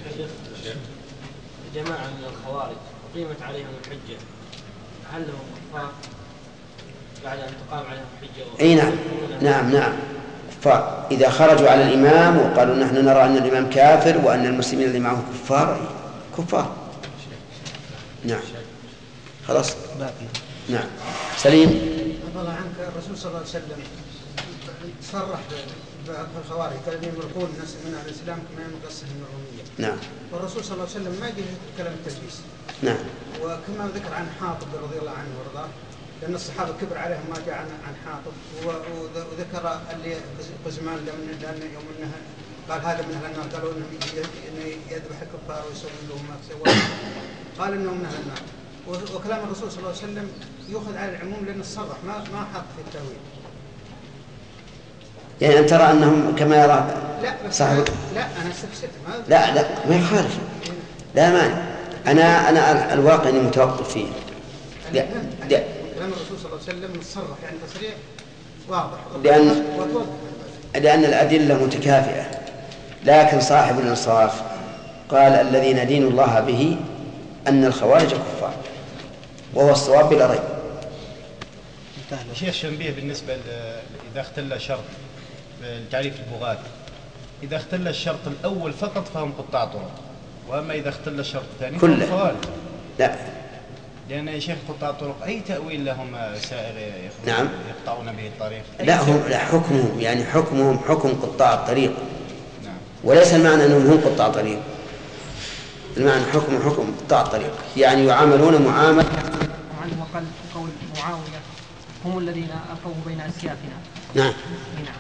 [SPEAKER 6] جماعة من الخوارج قيمت عليهم الحجة، هل لهم كفار بعد أن تقام عليهم الحجة؟
[SPEAKER 2] أي نعم نعم نعم كفار إذا خرجوا على الإمام وقالوا نحن نرى أن الإمام كافر وأن المسلمين اللي معه كفار كفار. نعم. خلاص. نعم. سليم.
[SPEAKER 13] الله عنك، الرسول صلى الله عليه وسلم صرح بالخوارج قال يمرقون الناس من أهل الإسلام كما يمرق من الرومية.
[SPEAKER 2] نعم.
[SPEAKER 13] والرسول صلى الله عليه وسلم ما يجي كلام التجويز.
[SPEAKER 2] نعم.
[SPEAKER 13] وكما ذكر عن حاطب رضي الله عنه وارضاه لأن الصحابة كبر عليهم ما جاء عن عن حاطب، وذكر اللي قزمان لأن يوم أنها قال هذا من أهل النار، قالوا إنه يذبح الكفار ويسوي لهم ما سوى، قال إنه من أهل النار. وكلام الرسول صلى الله عليه وسلم يؤخذ على العموم لأنه صرح ما ما حط في التأويل.
[SPEAKER 2] يعني أن ترى أنهم كما يرى صاحب
[SPEAKER 13] لا أنا استفسرت
[SPEAKER 2] لا لا ما يخالف لا مانع. أنا أنا الواقع إني متوقف فيه. لا لا
[SPEAKER 13] كلام الرسول صلى الله عليه وسلم صرح يعني تصريح واضح.
[SPEAKER 2] لأن لأن الأدلة متكافئة، لكن صاحب الإنصاف قال الذي ندين الله به أن الخوارج كفار، وهو الصواب بلا ريب.
[SPEAKER 11] شيخ شنبيه بالنسبة إذا اختل شرط التعريف البغاة، إذا اختل الشرط الأول فقط فهم قطاع طرق، وأما إذا اختل الشرط الثاني فهم خوارج.
[SPEAKER 2] لا
[SPEAKER 11] لأن يا شيخ قطاع الطرق أي تأويل لهم سائر
[SPEAKER 2] نعم
[SPEAKER 11] يقطعون به الطريق؟
[SPEAKER 2] لا هم لا حكمهم يعني حكمهم حكم قطاع الطريق. نعم. وليس المعنى أنهم هم قطاع طريق، المعنى حكم حكم قطاع الطريق، يعني يعاملون معاملة.
[SPEAKER 5] عنه وقال قول معاوية هم الذين ألقوا بين أسيافنا.
[SPEAKER 2] نعم.
[SPEAKER 5] نعم.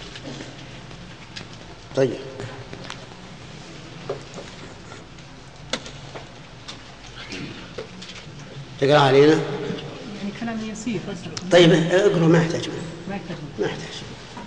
[SPEAKER 2] طيب تقرأ علينا؟
[SPEAKER 5] يعني كلام يسير بس.
[SPEAKER 2] طيب اقرأ ما يحتاج
[SPEAKER 5] ما يحتاج
[SPEAKER 2] ما يحتاج.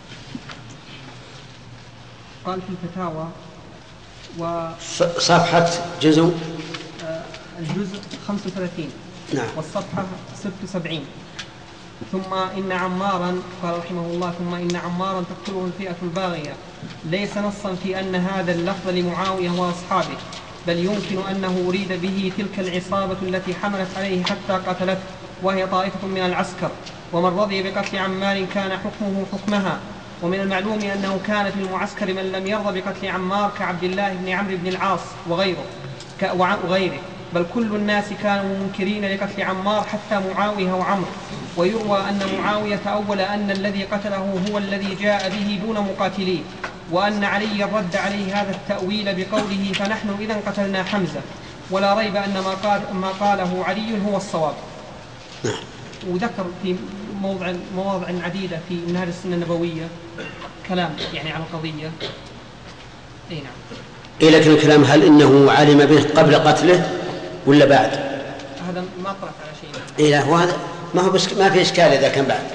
[SPEAKER 5] قال في الفتاوى و
[SPEAKER 2] صفحة جزء
[SPEAKER 5] الجزء خمسة وثلاثين
[SPEAKER 2] نعم
[SPEAKER 5] والصفحة ستة وسبعين. ثم إن عمارا قال رحمه الله ثم إن عمارا تقتله الفئة الباغية ليس نصا في أن هذا اللفظ لمعاوية وأصحابه، بل يمكن أنه أريد به تلك العصابة التي حملت عليه حتى قتلته، وهي طائفة من العسكر، ومن رضي بقتل عمار كان حكمه حكمها. ومن المعلوم أنه كان في المعسكر من لم يرضى بقتل عمار كعبد الله بن عمرو بن العاص وغيره وغيره بل كل الناس كانوا منكرين لقتل عمار حتى معاوية وعمرو. ويروى أن معاوية أول أن الذي قتله هو الذي جاء به دون مقاتليه، وأن علي رد عليه هذا التأويل بقوله فنحن إذن قتلنا حمزة، ولا ريب أن ما, قال ما قاله علي هو الصواب. وذكر في موضع مواضع عديدة في منهج السنة النبوية كلام يعني عن القضية. أي نعم.
[SPEAKER 2] إيه لكن الكلام هل إنه علم به قبل قتله ولا بعد؟
[SPEAKER 5] هذا ما طرح على شيء.
[SPEAKER 2] إيه لا وهذا ما هو بس ما في إشكال إذا كان بعد.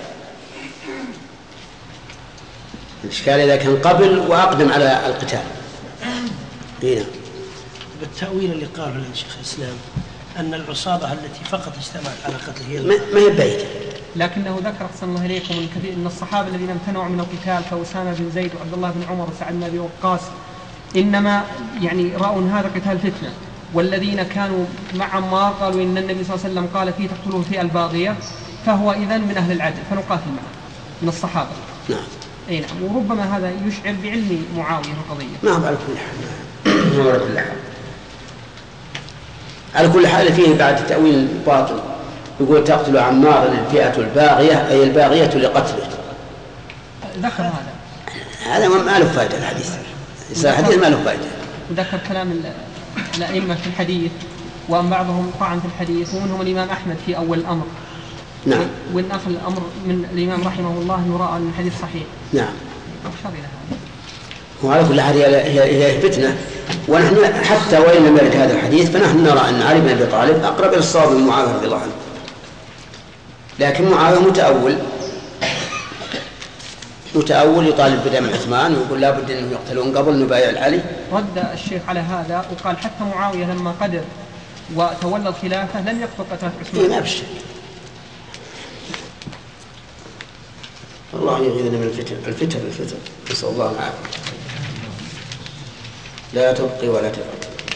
[SPEAKER 2] الإشكال إذا كان قبل وأقدم على القتال. إيه
[SPEAKER 14] بالتأويل اللي قاله الشيخ الإسلام أن العصابة التي فقط اجتمعت على قتله هي
[SPEAKER 2] ما هي بعيدة.
[SPEAKER 5] لكنه ذكر أحسن الله إليكم من كثير من الصحابة الذين امتنعوا من القتال كأسامة بن زيد وعبد الله بن عمر وسعد بن أبي وقاص إنما يعني رأوا أن هذا قتال فتنة، والذين كانوا مع عمار قالوا إن النبي صلى الله عليه وسلم قال فيه تقتلون فئة الباغية فهو إذن من أهل العدل فنقاتل معه من الصحابة.
[SPEAKER 2] نعم.
[SPEAKER 5] أي نعم. وربما هذا يشعر بعلم معاوية القضية.
[SPEAKER 2] نعم على كل حال. على كل حال. على كل حال فيه بعد تأويل باطل يقول تقتل عمار الفئة الباغية أي الباغية لقتله.
[SPEAKER 5] ذكر هذا.
[SPEAKER 2] هذا ما له فائدة الحديث. الحديث ما له فائدة.
[SPEAKER 5] وذكر كلام الأئمة في الحديث وأن بعضهم طعن في الحديث ومنهم الإمام أحمد في أول الأمر.
[SPEAKER 2] نعم.
[SPEAKER 5] وإن أخذ الأمر من الإمام رحمه الله يرى أن الحديث صحيح.
[SPEAKER 2] نعم.
[SPEAKER 5] أشار إلى هذا.
[SPEAKER 2] وعلى كل حال هي هي فتنة، ونحن حتى وإن لم يرد هذا الحديث فنحن نرى أن علي بن أبي طالب أقرب إلى الصواب من معاوية رضي الله عنه، لكن معاوية متأول متأول يطالب بدم عثمان ويقول لا بد أنهم يقتلون قبل نبايع العلي.
[SPEAKER 5] رد الشيخ على هذا وقال حتى معاوية لما قدر وتولى الخلافة لم يقتل قتلة عثمان.
[SPEAKER 2] إيه ما بشي. الله يغيثنا من الفتن الفتن الفتن نسأل الله العافية. لا تبقي ولا تذر.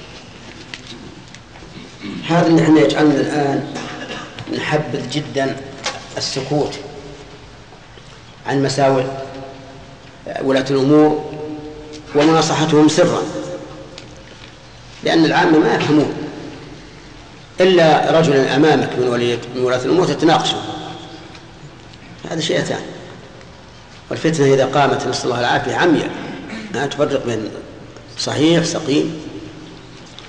[SPEAKER 2] هذا نحن يجعلنا الآن نحبذ جدا السكوت عن مساوئ ولاة الأمور ومناصحتهم سرا، لأن العامة ما يفهمون إلا رجلا أمامك من ولاة الأمور تتناقشوا، هذا شيء ثاني. والفتنة إذا قامت نسأل الله العافية عمياء ما تفرق بين صحيح سقيم.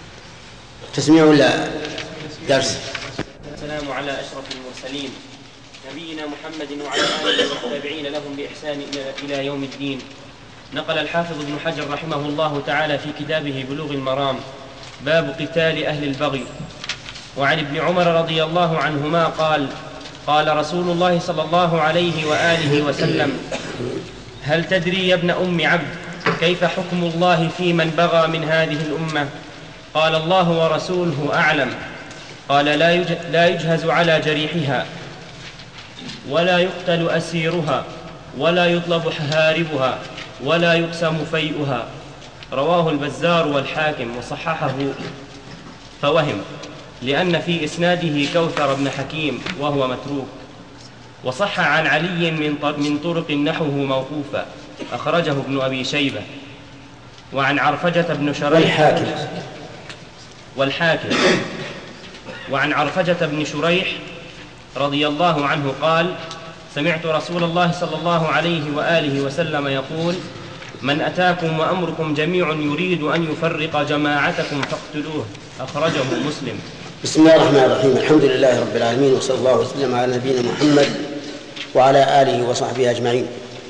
[SPEAKER 2] تسميع ولا درس؟
[SPEAKER 15] السلام على أشرف المرسلين نبينا محمد وعلى آله والتابعين لهم بإحسان إلى يوم الدين. نقل الحافظ ابن حجر رحمه الله تعالى في كتابه بلوغ المرام باب قتال أهل البغي. وعن ابن عمر رضي الله عنهما قال قال رسول الله صلى الله عليه وآله وسلم هل تدري يا ابن أم عبد كيف حكم الله في من بغى من هذه الأمة؟ قال الله ورسوله أعلم. قال لا يجهز على جريحها ولا يقتل أسيرها ولا يطلب هاربها ولا يقسم فيئها. رواه البزار والحاكم وصححه فوهم، لأن في إسناده كوثر بن حكيم وهو متروك. وصح عن علي من طرق نحوه موقوفا، أخرجه ابن أبي شيبة. وعن عرفجة بن شريح والحاكم, والحاكم وعن عرفجة بن شريح رضي الله عنه قال سمعت رسول الله صلى الله عليه وآله وسلم يقول من أتاكم وأمركم جميع يريد أن يفرق جماعتكم فاقتلوه. أخرجه مسلم.
[SPEAKER 2] بسم الله الرحمن الرحيم. الحمد لله رب العالمين، وصلى الله وسلم على نبينا محمد وعلى آله وصحبه أجمعين.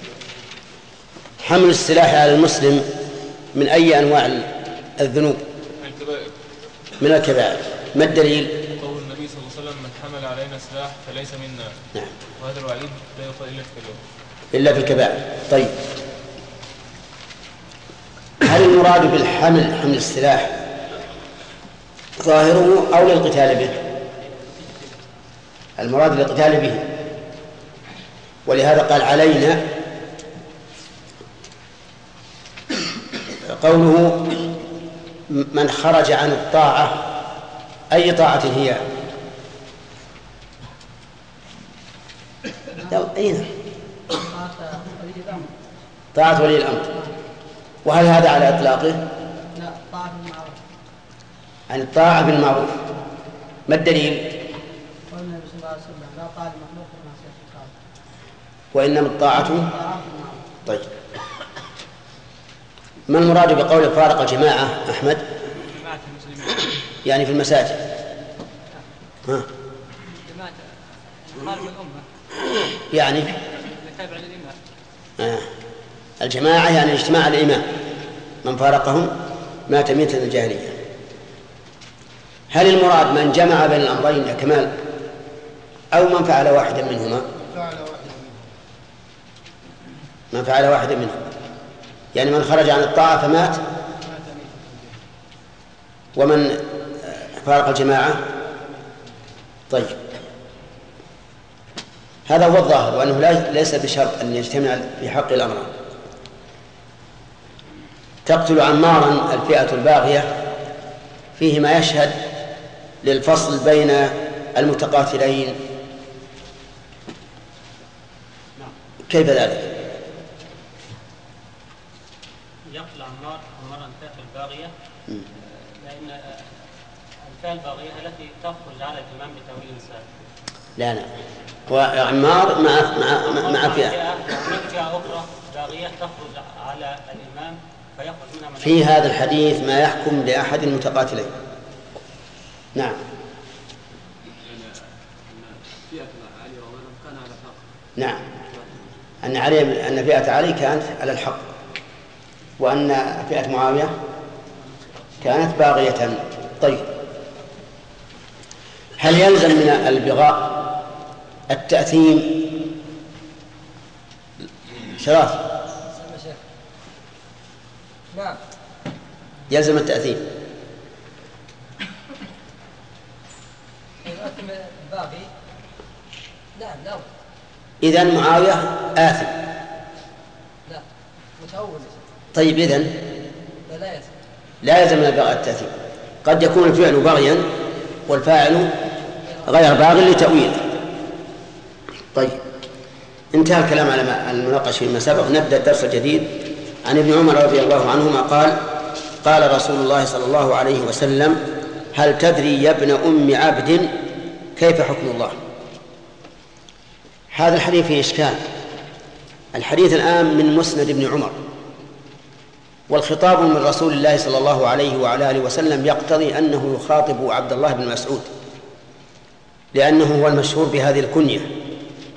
[SPEAKER 2] حمل السلاح على المسلم من أي أنواع الذنوب؟
[SPEAKER 16] الكبائر.
[SPEAKER 2] من الكبائر. ما الدليل؟
[SPEAKER 16] قول النبي صلى الله عليه وسلم من حمل علينا سلاح فليس منا.
[SPEAKER 2] نعم.
[SPEAKER 16] وهذا الوعيد لا يقال إلا في الكبائر.
[SPEAKER 2] إلا في الكبائر. طيب، هل المراد بالحمل حمل السلاح ظاهره أو للقتال به؟ المراد للقتال به، ولهذا قال علينا. قوله من خرج عن الطاعة، أي طاعة هي؟ أين؟ طاعة ولي الأمر. وهل هذا على إطلاقه؟
[SPEAKER 3] لا، طاعة بالمعروف.
[SPEAKER 2] عن الطاعة بالمعروف. ما الدليل؟
[SPEAKER 3] قال النبي صلى الله عليه وسلم لا طاعة المخلوق في معصية الخالق،
[SPEAKER 2] وإنما الطاعة. طيب، ما المراد بقول فارق الجماعة أحمد؟
[SPEAKER 8] جماعة المسلمين
[SPEAKER 2] يعني في المساجد. ها؟
[SPEAKER 8] جماعة خارج الأمة
[SPEAKER 2] يعني
[SPEAKER 8] يتابع للإمام.
[SPEAKER 2] آه. الجماعة يعني اجتماع الإمام، من فارقهم مات ميتة الجاهلية. هل المراد من جمع بين الأمرين يا كمال أو من فعل واحدا منهما؟ من فعل واحدا منهما، يعني من خرج عن الطاعة فمات، ومن فارق الجماعة. طيب، هذا هو الظاهر، وأنه ليس بشرط أن يجتمع في حق الأمرين. تقتل عمارا الفئة الباغية فيه ما يشهد للفصل بين المتقاتلين، كيف ذلك؟
[SPEAKER 8] يقتل عمار عمارا الفئة الباغية لأن الفئة الباغية التي تخرج على الإمام بتأويل الإنسان.
[SPEAKER 2] لا لا، وعمار مع مع مع فئة.
[SPEAKER 8] فئة أخرى باغية تخرج على الإمام فيخرج منها من.
[SPEAKER 2] في هذا الحديث ما يحكم لأحد المتقاتلين. نعم. نعم، أن علي أن فئة علي كانت على الحق، وأن فئة معاوية كانت باغية. طيب، هل يلزم من البغاء التأثيم؟ شراف.
[SPEAKER 3] نعم،
[SPEAKER 2] يلزم التأثيم.
[SPEAKER 3] يؤثم الباغي. نعم، لا.
[SPEAKER 2] إذن معاوية آثم.
[SPEAKER 3] لا، متأول.
[SPEAKER 2] طيب، إذن
[SPEAKER 3] لا يلزم.
[SPEAKER 2] لا يلزم من البغاء التأثيم. قد يكون الفعل بغيا والفاعل غير باغ لتأويله. طيب، انتهى الكلام على المناقشة فيما سبق. نبدأ الدرس الجديد. عن ابن عمر رضي الله عنهما قال قال رسول الله صلى الله عليه وسلم هل تدري يا ابن أم عبد كيف حكم الله؟ هذا الحديث فيه إشكال. الحديث الآن من مسند ابن عمر، والخطاب من رسول الله صلى الله عليه وعلى آله وسلم يقتضي أنه يخاطب عبد الله بن مسعود، لأنه هو المشهور بهذه الكنية.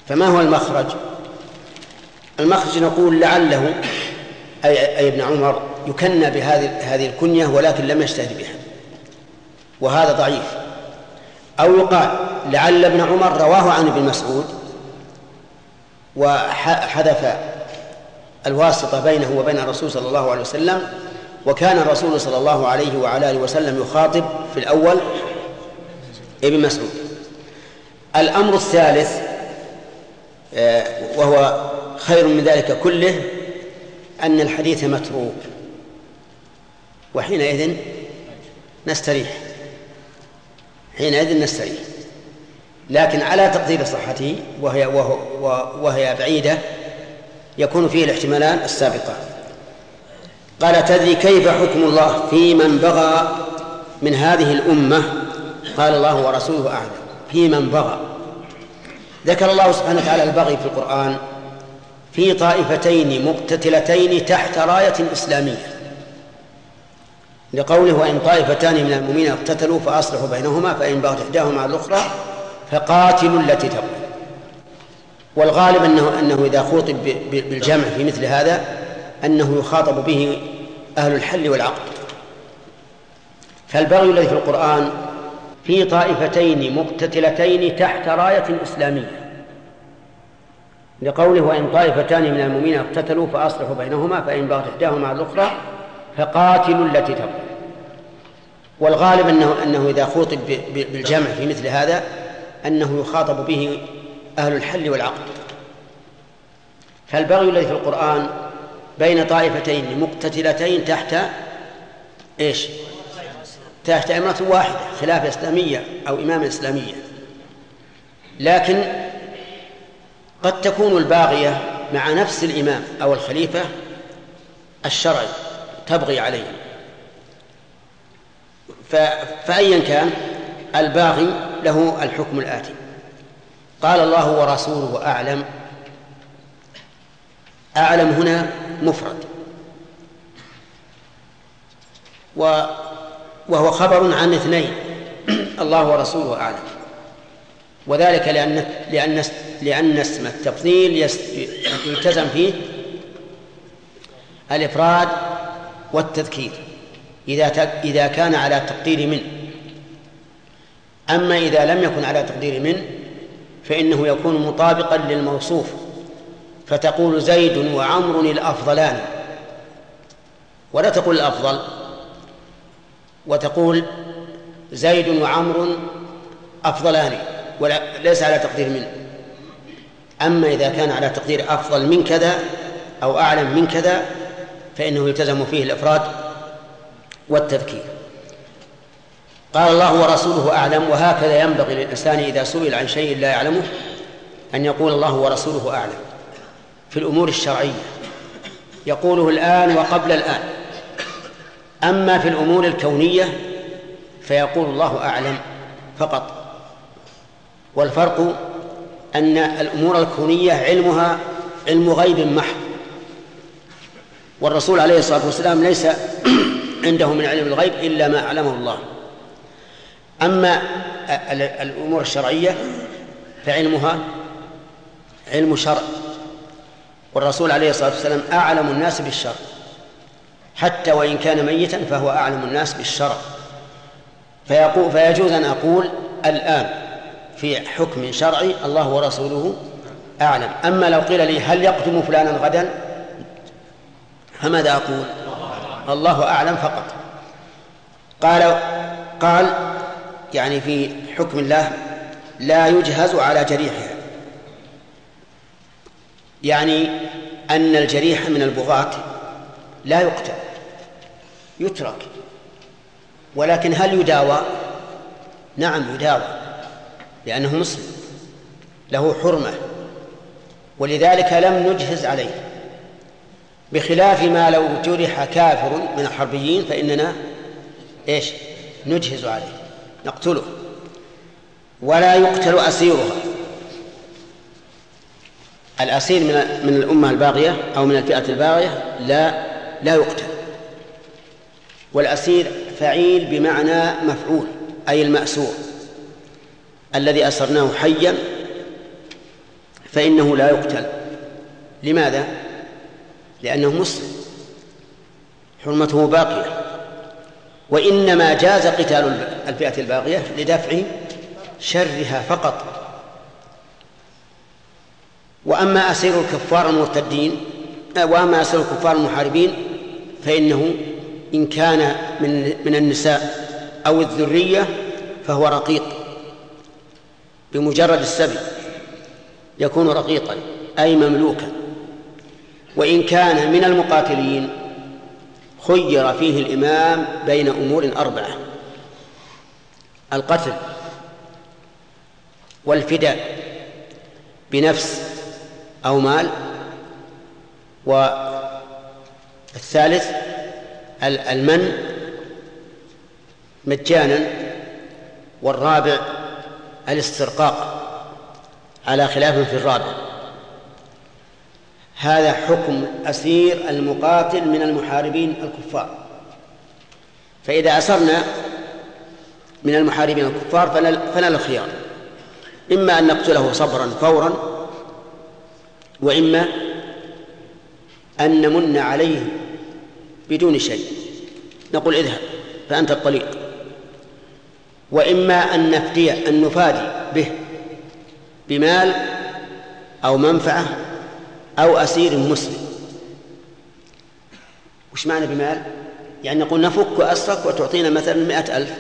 [SPEAKER 2] فما هو المخرج؟ المخرج نقول لعله أي, أي ابن عمر يكنى بهذه هذه الكنية ولكن لم يشتهر بها، وهذا ضعيف. أو يقال لعل ابن عمر رواه عن ابن مسعود وحذف الواسطة بينه وبين الرسول صلى الله عليه وسلم، وكان الرسول صلى الله عليه وعلى آله وسلم يخاطب في الأول ابن مسعود. الأمر الثالث وهو خير من ذلك كله أن الحديث متروك، وحينئذ نستريح حينئذ نستريح لكن على تقدير صحته وهي, وهي بعيدة يكون فيه الاحتمالان السابقان. قال: تدري كيف حكم الله في من بغى من هذه الأمة؟ قال: الله ورسوله أعلم. في من بغى، ذكر الله سبحانه وتعالى البغي في القرآن في طائفتين مقتتلتين تحت راية إسلامية، لقوله: وإن طائفتان من المؤمنين اقتتلوا فأصلحوا بينهما فإن بغت إحداهما على الأخرى فقاتلوا التي تبغي. والغالب أنه, أنه إذا خوطب بالجمع في مثل هذا أنه يخاطب به أهل الحل والعقد. فالبغي الذي في القرآن في طائفتين مقتتلتين تحت راية إسلامية، لقوله: وإن طائفتان من المؤمنين اقتتلوا فأصلحوا بينهما فإن بغت إحداهما على الأخرى فقاتلوا التي تبغي. والغالب أنه, أنه إذا خوطب بالجمع في مثل هذا أنه يخاطب به أهل الحل والعقد. فالبغي الذي في القرآن بين طائفتين مقتتلتين تحت إيش؟ تحت إمرة واحدة، خلافة إسلامية أو إمامة إسلامية. لكن قد تكون الباغية مع نفس الإمام أو الخليفة الشرعي تبغي عليه، فأيا كان الباغي له الحكم الآتي. قال: الله ورسوله أعلم. أعلم هنا مفرد، وهو خبر عن اثنين، الله ورسوله أعلم، وذلك لأن لأن لأن اسم التفضيل يلتزم فيه الإفراد والتذكير إذا إذا كان على تقدير من. أما إذا لم يكن على تقدير من فإنه يكون مطابقا للموصوف، فتقول: زيد وعمر الأفضلان، ولا تقول الأفضل، وتقول زيد وعمر أفضلان، ولا ليس على تقدير من. أما إذا كان على تقدير أفضل من كذا أو أعلم من كذا فإنه يلتزم فيه الإفراد والتذكير. قال: الله ورسوله أعلم. وهكذا ينبغي للإنسان إذا سئل عن شيء لا يعلمه أن يقول: الله ورسوله أعلم. في الأمور الشرعية يقوله الآن وقبل الآن. أما في الأمور الكونية فيقول: الله أعلم فقط. والفرق أن الأمور الكونية علمها علم غيب محض، والرسول عليه الصلاة والسلام ليس عنده من علم الغيب إلا ما أعلمه الله. أما الأمور الشرعية فعلمها علم شرع، والرسول عليه الصلاة والسلام أعلم الناس بالشرع، حتى وإن كان ميتا فهو أعلم الناس بالشرع. فيقول فيجوز أن أقول الآن في حكم شرعي: الله ورسوله أعلم. أما لو قيل لي: هل يقدم فلانا غدا؟ فماذا أقول؟ الله أعلم فقط. قال قال يعني في حكم الله: لا يجهز على جريحها، يعني أن الجريح من البغاة لا يقتل، يترك. ولكن هل يداوى؟ نعم يداوى، لأنه مسلم له حرمة، ولذلك لم نجهز عليه، بخلاف ما لو جرح كافر من الحربيين فإننا إيش؟ نجهز عليه، نقتله. ولا يقتل أسيرها. الأسير من من الأمة الباغية أو من الفئة الباغية لا لا يقتل. والأسير فعيل بمعنى مفعول، أي المأسور الذي أسرناه حيا فإنه لا يقتل. لماذا؟ لأنه مسلم حرمته باقية، وإنما جاز قتال الفئة الباغية لدفع شرها فقط. وأما أسير الكفار المرتدين وأما أسير الكفار المحاربين فإنه إن كان من من النساء أو الذرية فهو رقيق، بمجرد السبي يكون رقيقا أي مملوكا. وإن كان من المقاتلين خير فيه الإمام بين أمور أربعة: القتل والفداء بنفس أو مال، والثالث المن مجانا، والرابع الاسترقاق على خلاف في الرابع. هذا حكم أسير المقاتل من المحاربين الكفار. فإذا أسرنا من المحاربين الكفار فلنا الخيار: إما أن نقتله صبرا فورا، وإما أن نمن عليه بدون شيء، نقول اذهب فأنت الطليق، وإما أن نفدي أن نفادي به بمال أو منفعة أو أسير مسلم. وش معنى بمال؟ يعني نقول نفك أسرك وتعطينا مثلا مئة ألف،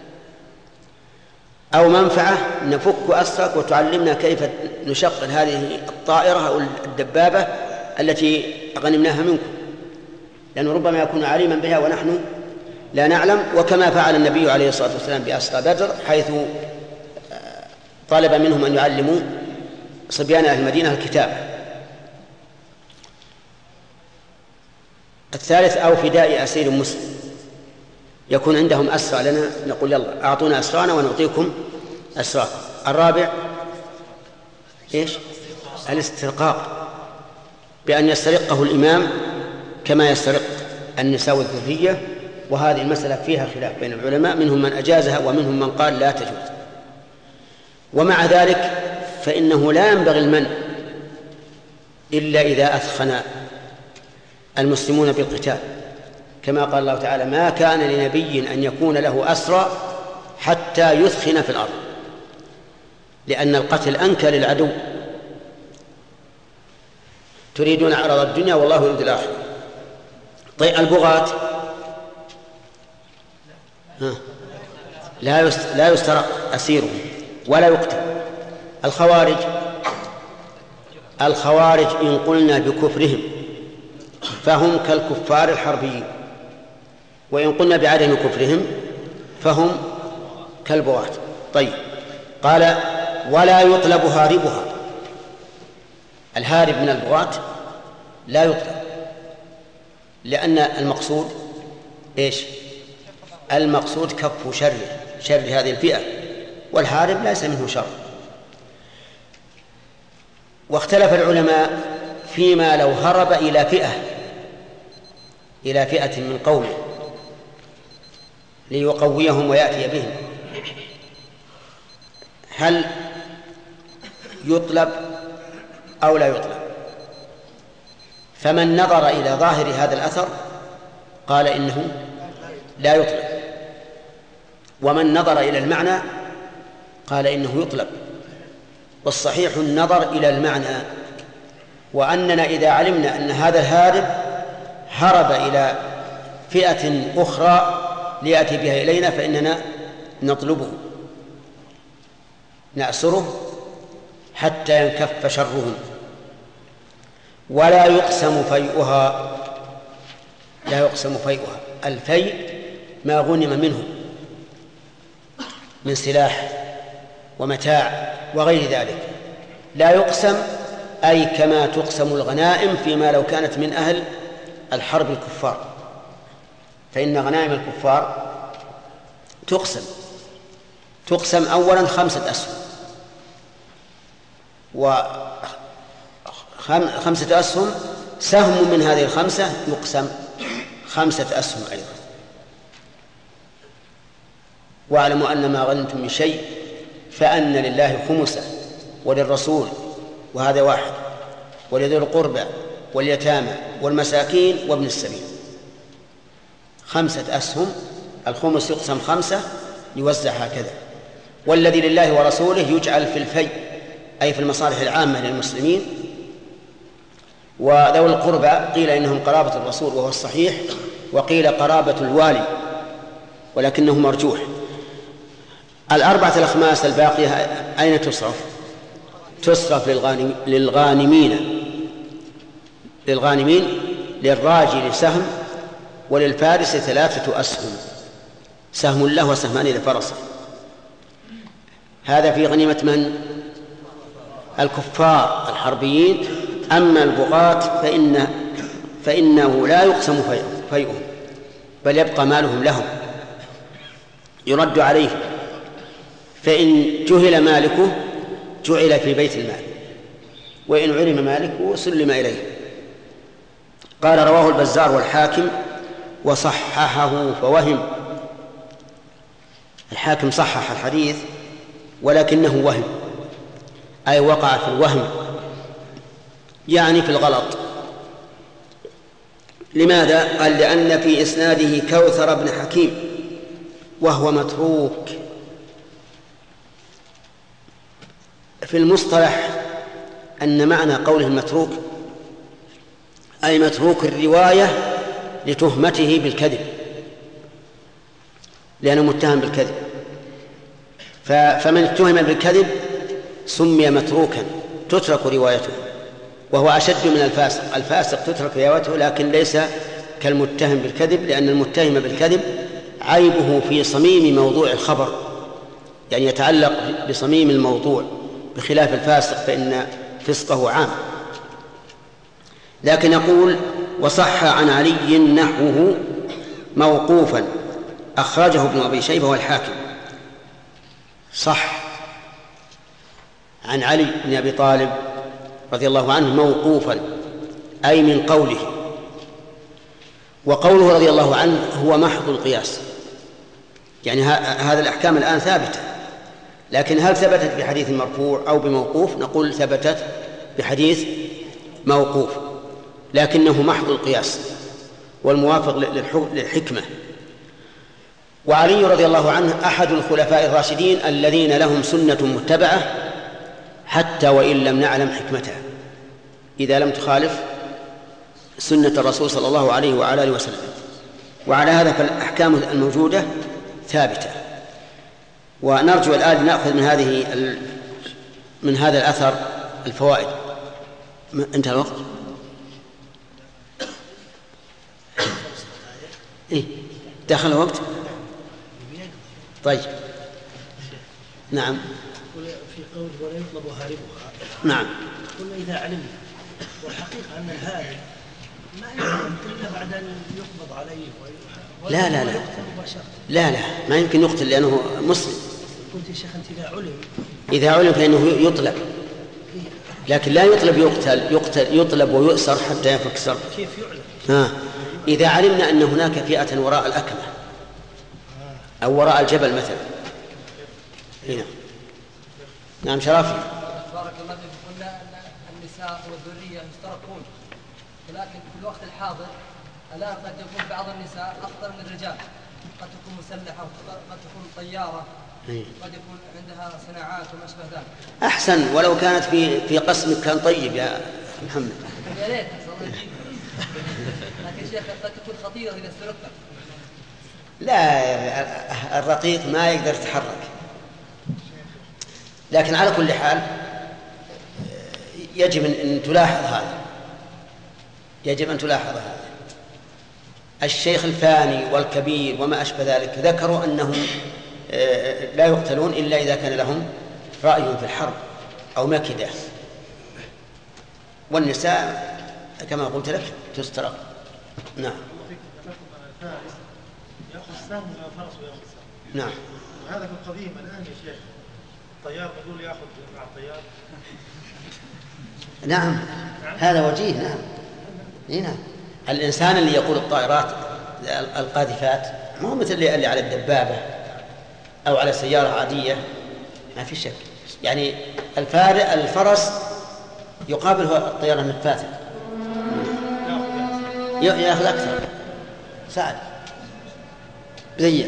[SPEAKER 2] أو منفعة نفك أسرك وتعلمنا كيف نشغل هذه الطائرة أو الدبابة التي غنمناها منكم، لأنه ربما يكون عليما بها ونحن لا نعلم، وكما فعل النبي عليه الصلاة والسلام بأسرى بدر، حيث طلب منهم أن يعلموا صبيان أهل المدينة الكتاب. الثالث أو فداء أسير مسلم، يكون عندهم أسرى لنا، نقول يلا أعطونا أسرانا ونعطيكم أسراكم. الرابع إيش؟ الاسترقاق، بأن يسترقه الإمام كما يسترق النساء والذرية، وهذه المسألة فيها خلاف بين العلماء، منهم من أجازها ومنهم من قال لا تجوز. ومع ذلك فإنه لا ينبغي المنع إلا إذا أثخن المسلمون بالقتال، كما قال الله تعالى: ما كان لنبي أن يكون له أسرى حتى يثخن في الأرض، لأن القتل أنكى للعدو. تريدون عرض الدنيا والله يريد الآخرة. طيب البغاة لا لا يسترق أسيرهم ولا يقتل. الخوارج الخوارج إن قلنا بكفرهم فهم كالكفار الحربيين، وإن قلنا بعدم كفرهم فهم كالبغاة. طيب قال: ولا يطلب هاربها. الهارب من البغاة لا يطلب، لأن المقصود إيش؟ المقصود كف شر شر هذه الفئة، والهارب ليس منه شر. واختلف العلماء فيما لو هرب إلى فئة إلى فئة من قومه ليقويهم ويأتي بهم، هل يطلب أو لا يطلب؟ فمن نظر إلى ظاهر هذا الأثر قال إنه لا يطلب، ومن نظر إلى المعنى قال إنه يطلب. والصحيح النظر إلى المعنى، وأننا إذا علمنا أن هذا الهارب هرب إلى فئة أخرى ليأتي بها إلينا فإننا نطلبه، نأسره حتى ينكف شرهم. ولا يقسم فيئها، لا يقسم فيئها. الفيء ما غنم منه من سلاح ومتاع وغير ذلك، لا يقسم أي كما تقسم الغنائم فيما لو كانت من أهل الحرب الكفار، فإن غنائم الكفار تقسم تقسم أولا خمسة أسهم، وخمسة أسهم سهم من هذه الخمسة يقسم خمسة أسهم أيضا. واعلموا أن ما غنمتم من شيء فأن لله خمسه وللرسول وهذا واحد، ولذي القربى واليتامى والمساكين وابن السبيل، خمسة أسهم، الخمس يقسم خمسة يوزع هكذا. والذي لله ورسوله يجعل في الفي، أي في المصالح العامة للمسلمين. وذوي القربى قيل إنهم قرابة الرسول وهو الصحيح، وقيل قرابة الوالي ولكنه مرجوح. الأربعة الأخماس الباقية أين تصرف؟ تصرف للغانم للغانمين للغانمين للراجل سهم وللفارس ثلاثة أسهم، سهم له وسهمان لفرسه. هذا في غنيمة من؟ الكفار الحربيين. أما البغاة فإن فإنه لا يقسم فيئهم بل يبقى مالهم لهم يرد عليه، فإن جهل مالكه جعل في بيت المال، وإن علم مالكه سلم إليه. قال رواه البزار والحاكم وصححه فوهم. الحاكم صحح الحديث ولكنه وهم، أي وقع في الوهم يعني في الغلط. لماذا؟ قال لأن في إسناده كوثر بن حكيم وهو متروك. في المصطلح أن معنى قوله المتروك أي متروك الرواية لتهمته بالكذب، لأنه متهم بالكذب، فمن اتهم بالكذب سمي متروكا تترك روايته، وهو أشد من الفاسق. الفاسق تترك روايته لكن ليس كالمتهم بالكذب، لأن المتهم بالكذب عيبه في صميم موضوع الخبر، يعني يتعلق بصميم الموضوع، بخلاف الفاسق فإن فسقه عام. لكن يقول وصح عن علي نحوه موقوفا أخرجه ابن أبي شيبة والحاكم. صح عن علي بن أبي طالب رضي الله عنه موقوفا أي من قوله، وقوله رضي الله عنه هو محض القياس، يعني هذا الأحكام الآن ثابتة، لكن هل ثبتت بحديث مرفوع أو بموقوف؟ نقول ثبتت بحديث موقوف، لكنه محض القياس والموافق للحكمة. وعلي رضي الله عنه أحد الخلفاء الراشدين الذين لهم سنة متبعة حتى وإن لم نعلم حكمتها، إذا لم تخالف سنة الرسول صلى الله عليه وعلى آله وسلم. وعلى هذا فالأحكام الموجودة ثابتة. ونرجو الآن نأخذ من هذه من هذا الأثر الفوائد. انتهى الوقت؟ إيه؟ دخل الوقت؟ طيب نعم.
[SPEAKER 14] في قول ولا يطلب هاربها.
[SPEAKER 2] نعم.
[SPEAKER 14] قلنا إذا علمنا، والحقيقة أن الهارب ما يمكن إلا بعد أن يقبض عليه
[SPEAKER 2] لا لا لا لا لا ما يمكن يقتل لأنه مسلم.
[SPEAKER 14] قلت يا شيخ أنت إذا علم
[SPEAKER 2] إذا علم فإنه يطلب، لكن لا يطلب يقتل يقتل يطلب ويؤسر حتى يفك سر.
[SPEAKER 14] كيف يعلم؟
[SPEAKER 2] ها إذا علمنا أن هناك فئة وراء الأكمة أو وراء الجبل مثلا. هنا نعم شرافي.
[SPEAKER 17] بارك الله فيكم. قلنا أن النساء والذرية يشتركون، ولكن في الوقت الحاضر الآن قد يكون بعض النساء أخطر من الرجال، قد تكون مسلحة وقد تكون طيارة، قد يكون عندها صناعات وما أشبه ذلك.
[SPEAKER 2] أحسن ولو كانت في في قسم كان طيب يا محمد.
[SPEAKER 17] يا ريت لكن شيخ قد تكون خطيرة إذا استرقت.
[SPEAKER 2] لا الرقيق ما يقدر يتحرك، لكن على كل حال يجب أن تلاحظ هذا، يجب أن تلاحظ هذا. الشيخ الفاني والكبير وما أشبه ذلك ذكروا أنهم لا يقتلون إلا إذا كان لهم رأي في الحرب أو مكدة، والنساء كما قلت لك تسترق. نعم.
[SPEAKER 4] يأخذ السهم من الفرس ويأخذ السهم.
[SPEAKER 2] نعم.
[SPEAKER 4] هذا في القديم. الآن يا شيخ الطيار يقول يأخذ مع الطيار.
[SPEAKER 2] نعم هذا وجيه. نعم نعم. الإنسان اللي يقول الطائرات القاذفات ما هو مثل اللي على الدبابة أو على سيارة عادية، ما في شك. يعني الفرس يقابله الطيارة النفاثة يأخذ أكثر. سعد زيه.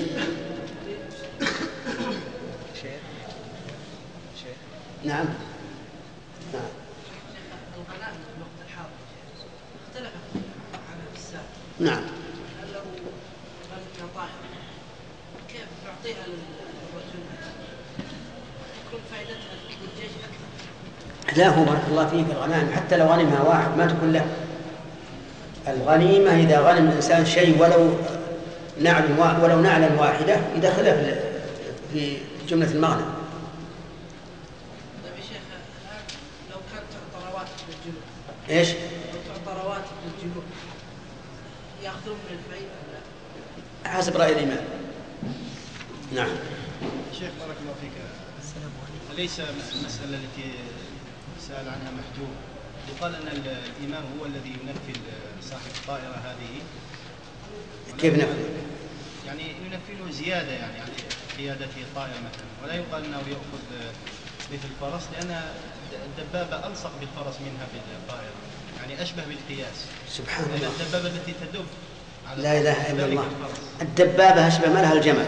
[SPEAKER 2] نعم نعم.
[SPEAKER 3] الغنائم في الوقت الحاضر اختلف عنها في السابق.
[SPEAKER 2] نعم.
[SPEAKER 3] لو غنمنا طائرة كيف نعطيها للرجل تكون فائدتها للجيش أكثر؟
[SPEAKER 2] لا، هو بارك الله فيك الغنائم حتى لو غنمها واحد ما تكون له. الغنيمة إذا غنم الإنسان شيء ولو نعل ولو نعلا واحدة يدخلها في جملة المغنم.
[SPEAKER 3] طيب يا شيخ لو كانت تعطى رواتب للجنود
[SPEAKER 2] ايش؟
[SPEAKER 3] لو تعطى رواتب للجنود يأخذون من الفيء ولا؟
[SPEAKER 2] حسب رأي الإمام. نعم.
[SPEAKER 11] شيخ بارك الله فيك، أليس المسألة التي سأل عنها محجوب يقال أن الإمام هو الذي ينفذ صاحب الطائرة هذه؟
[SPEAKER 2] كيف نفذ؟
[SPEAKER 11] يعني ينفذ له زيادة يعني عن قيادته الطائرة مثلا، ولا يقال أنه يأخذ مثل الفرس لأن الدبابة ألصق بالفرس منها بالطائرة، يعني أشبه بالقياس.
[SPEAKER 2] سبحان الله.
[SPEAKER 11] الدبابة التي تدب على
[SPEAKER 2] لا إله إلا الله. الدبابة أشبه ما لها الجمل.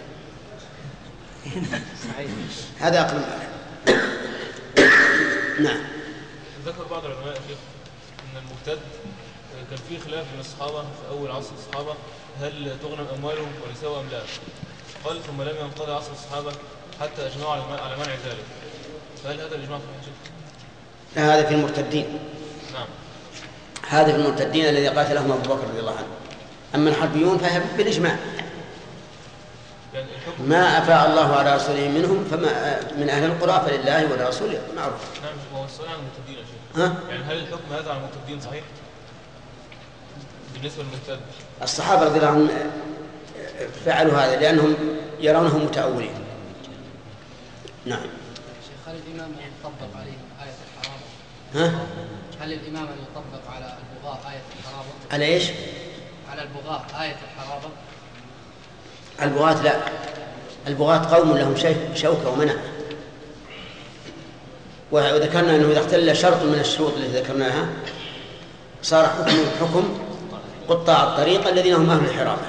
[SPEAKER 11] صحيح.
[SPEAKER 2] هذا أقل. نعم.
[SPEAKER 16] ذكر بعض العلماء يا شيخ ان المرتد كان في خلاف بين الصحابه في اول عصر الصحابه هل تغنم اموالهم ونساء ام لا؟ قال ثم لم ينقضي عصر الصحابه حتى اجمعوا على منع ذلك. فهل هذا الاجماع صحيح يا شيخ؟
[SPEAKER 2] هذا في المرتدين.
[SPEAKER 16] نعم.
[SPEAKER 2] هذا في المرتدين الذي قاتلهم ابو بكر رضي الله عنه. اما الحربيون فهي بالاجماع. ما أفاء الله على رسوله منهم فما من أهل القرى فلله ولرسوله معروف.
[SPEAKER 16] نعم. هو السؤال عن المرتدين يا شيخ.
[SPEAKER 2] ها؟
[SPEAKER 16] يعني هل الحكم هذا على المرتدين صحيح؟ بالنسبة للمرتد.
[SPEAKER 2] الصحابة رضي الله عنهم فعلوا هذا لأنهم يرونه متأولين. نعم.
[SPEAKER 17] شيخ هل الإمام أن يطبق عليهم آية الحرابة؟
[SPEAKER 2] ها؟
[SPEAKER 17] هل الإمام أن يطبق على البغاة آية الحرابة؟
[SPEAKER 2] على إيش؟ على
[SPEAKER 17] البغاة آية الحرابة.
[SPEAKER 2] البغاة لا، البغاة قوم لهم شوكة ومنع، وذكرنا أنه إذا اختل شرط من الشروط التي ذكرناها صار حكم حكم قطاع الطريق الذين هم أهل الحرابة.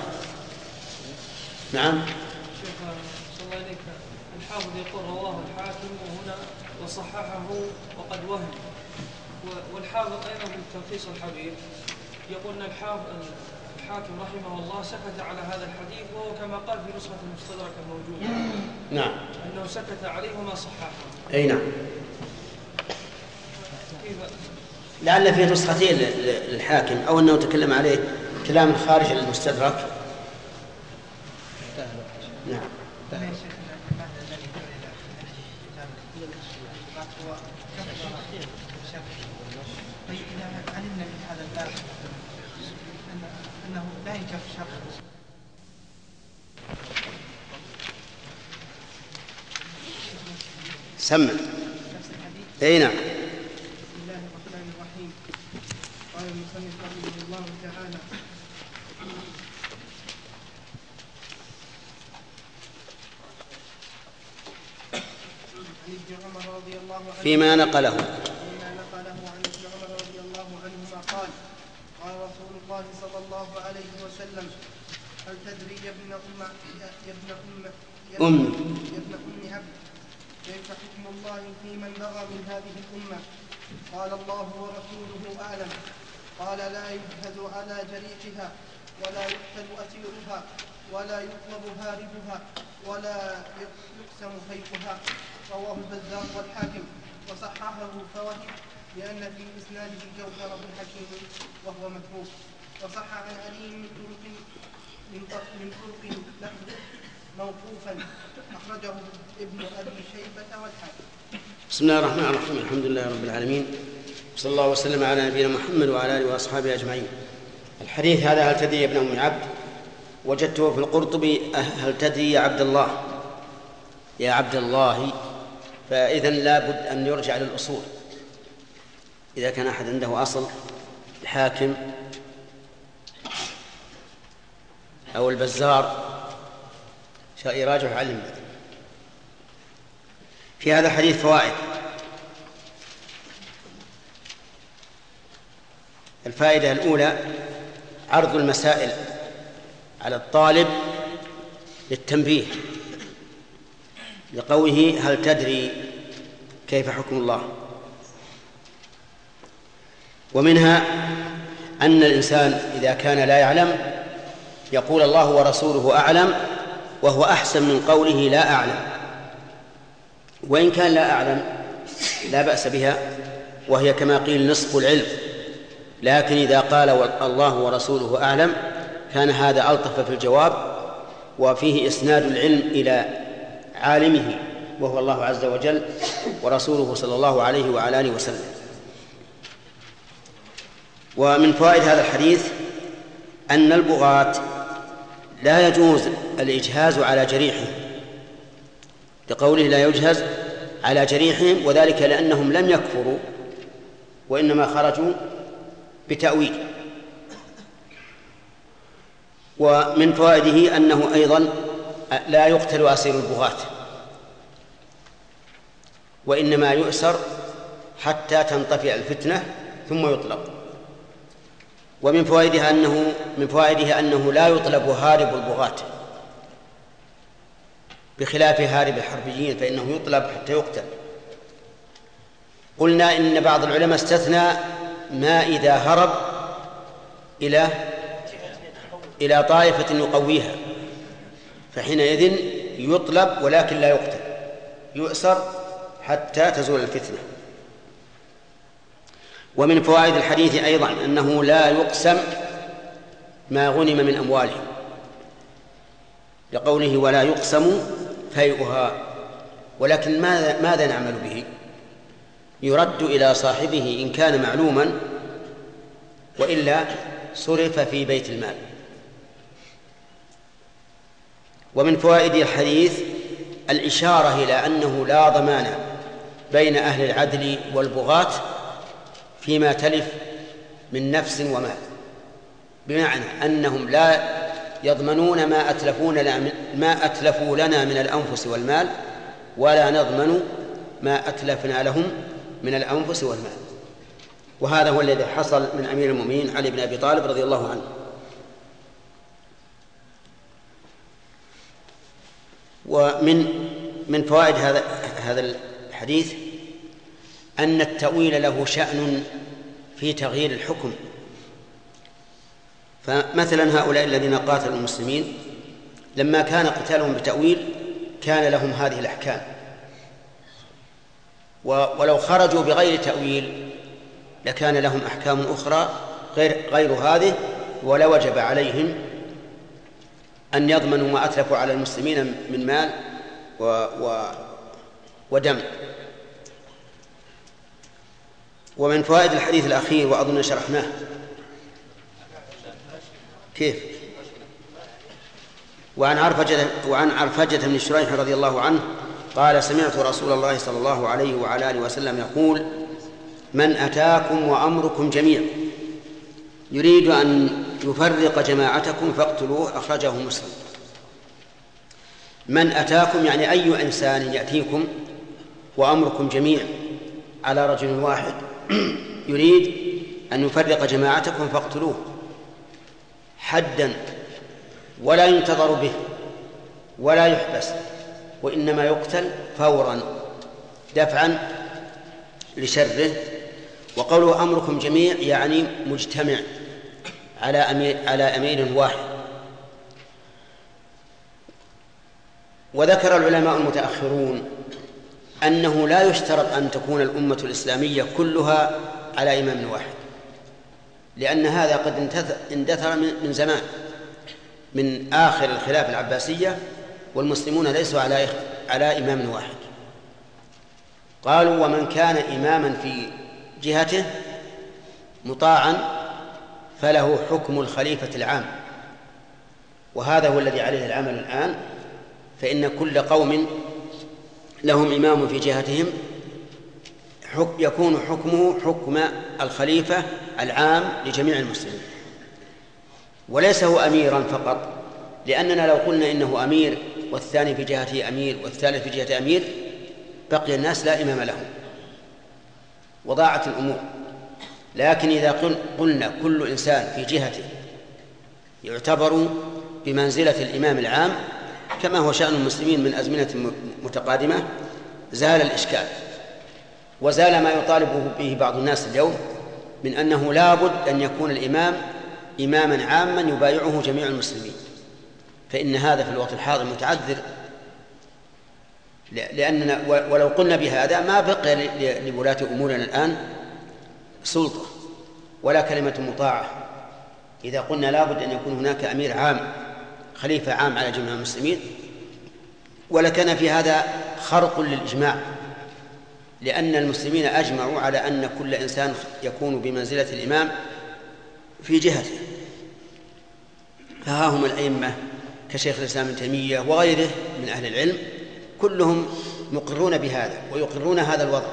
[SPEAKER 2] نعم.
[SPEAKER 18] شيخ صلى الله عليك الحافظ يقول رواه الحاكم وهنا وصححه وقد وهم، والحافظ أيضا من تلخيص الحبيب يقول أن الحافظ الحاكم رحمه الله سكت على هذا الحديث، وهو كما قال في نسخة المستدرك الموجودة.
[SPEAKER 2] نعم.
[SPEAKER 18] أنه سكت عليه وما صححه.
[SPEAKER 2] أي نعم. لعل فيه نسختين للحاكم أو أنه تكلم عليه كلام خارج المستدرك. نعم.
[SPEAKER 3] طيب إذا علمنا من هذا الباب أنه لا ينكف شرط
[SPEAKER 2] سمع. أي نعم.
[SPEAKER 3] بسم الله الرحمن الرحيم. قال المصنف رحمه الله تعالى عن ابن عمر رضي الله عنه
[SPEAKER 2] فيما نقله
[SPEAKER 3] فيما نقله عن ابن عمر رضي الله عنهما قال قال رسول الله صلى الله عليه وسلم هل تدري يا ابن أم يا ابن أم يا
[SPEAKER 2] أم
[SPEAKER 3] يا ابن أم عبد كيف حكم الله في من بغى من هذه الأمة؟ قال الله ورسوله أعلم. قال لا يجهز على جريحها ولا يقتل أسيرها ولا يطلب هاربها ولا يقسم فيئها. رواه البزار والحاكم وصححه فوهم لأن في إسناده جوهر بن حكيم وهو متروك. وصح عن علي من طرق من طرق له موقوفا أخرجه ابن أبي شيبة والحاكم.
[SPEAKER 2] بسم الله الرحمن الرحيم. الحمد لله رب العالمين، صلى الله وسلم على نبينا محمد وعلى آله وأصحابه أجمعين. الحديث هذا هل تدري يا ابن أم عبد وجدته في القرطبي هل تدري يا عبد الله يا عبد الله، فإذن لابد أن يرجع للأصول. إذا كان أحد عنده أصل الحاكم أو البزار يراجع علم. في هذا الحديث فوائد. الفائدة الأولى عرض المسائل على الطالب للتنبيه، لقوله هل تدري كيف حكم الله؟ ومنها أن الإنسان إذا كان لا يعلم يقول الله ورسوله أعلم، وهو أحسن من قوله لا أعلم. وإن كان لا أعلم لا بأس بها، وهي كما قيل نصف العلم، لكن إذا قال الله ورسوله أعلم كان هذا ألطف في الجواب، وفيه إسناد العلم إلى عالمه وهو الله عز وجل ورسوله صلى الله عليه وعلى آله وسلم. ومن فوائد هذا الحديث أن البغاة لا يجوز الإجهاز على جريحهم، لقوله لا يجهز على جريحهم، وذلك لأنهم لم يكفروا وإنما خرجوا بتأويل. ومن فوائده أنه أيضا لا يقتل أسير البغاة، وإنما يؤسر حتى تنطفئ الفتنة ثم يطلق. ومن فوائدها أنه من فوائده أنه لا يطلب هارب البغاة، بخلاف هارب الحربيين فإنه يطلب حتى يقتل. قلنا إن بعض العلماء استثنى ما إذا هرب إلى إلى طائفة يقويها، فحينئذ يطلب ولكن لا يقتل، يؤسر حتى تزول الفتنة. ومن فوائد الحديث أيضا أنه لا يقسم ما غنم من أموالهم، لقوله ولا يقسم فيئها. ولكن ماذا, ماذا نعمل به؟ يرد إلى صاحبه إن كان معلوما، وإلا صرف في بيت المال. ومن فوائد الحديث الإشارة إلى أنه لا ضمان بين أهل العدل والبغاة فيما تلف من نفس ومال، بمعنى أنهم لا يضمنون ما أتلفون ما أتلفوا لنا من الأنفس والمال، ولا نضمن ما أتلفنا لهم من الأنفس والمال. وهذا هو الذي حصل من أمير المؤمنين علي بن أبي طالب رضي الله عنه. ومن من فوائد هذا هذا الحديث أن التأويل له شأن في تغيير الحكم. فمثلا هؤلاء الذين قاتلوا المسلمين لما كان قتالهم بتأويل كان لهم هذه الأحكام، ولو خرجوا بغير تأويل لكان لهم أحكام أخرى غير, غير هذه، ولا وجب عليهم أن يضمنوا ما أتلفوا على المسلمين من مال و و ودم. ومن فوائد الحديث الأخير وأظن شرحناه كيف وعن عرفجة, وعن عرفجة بن شريح رضي الله عنه قال سمعت رسول الله صلى الله عليه وعلى آله وسلم يقول من أتاكم وأمركم جميع يريد أن يفرق جماعتكم فاقتلوه، أخرجه مسلم. من أتاكم يعني أي إنسان يأتيكم وأمركم جميع على رجل واحد يريد أن يفرق جماعتكم فاقتلوه حدا، ولا ينتظر به ولا يحبس، وإنما يقتل فورا دفعا لشره. وقوله أمركم جميع يعني مجتمع على أمير, على أمير واحد. وذكر العلماء المتأخرون أنه لا يشترط أن تكون الأمة الإسلامية كلها على إمام واحد، لأن هذا قد اندثر من زمان، من آخر الخلافة العباسية والمسلمون ليسوا على على إمام واحد. قالوا ومن كان إماما في جهته مطاعا فله حكم الخليفة العام، وهذا هو الذي عليه العمل الآن، فإن كل قوم لهم إمام في جهتهم يكون حكمه حكم الخليفة العام لجميع المسلمين، وليس هو أميرا فقط، لأننا لو قلنا إنه أمير والثاني في جهته أمير والثالث في جهته أمير بقي الناس لا إمام لهم وضاعت الأمور. لكن إذا قلنا كل إنسان في جهته يعتبر بمنزلة الإمام العام كما هو شأن المسلمين من أزمنة متقادمة زال الإشكال، وزال ما يطالب به بعض الناس اليوم من أنه لا بد أن يكون الإمام إماما عاما يبايعه جميع المسلمين، فإن هذا في الوقت الحاضر متعذر، لأننا ولو قلنا بهذا ما بقي لولاة أمورنا الآن سلطة ولا كلمة مطاعة. إذا قلنا لا بد أن يكون هناك أمير عام خليفة عام على جميع المسلمين، ولكان في هذا خرق للإجماع، لأن المسلمين أجمعوا على أن كل إنسان يكون بمنزلة الإمام في جهته. فها هم الأئمة كشيخ الإسلام ابن تيمية وغيره من أهل العلم كلهم مقرون بهذا ويقرون هذا الوضع.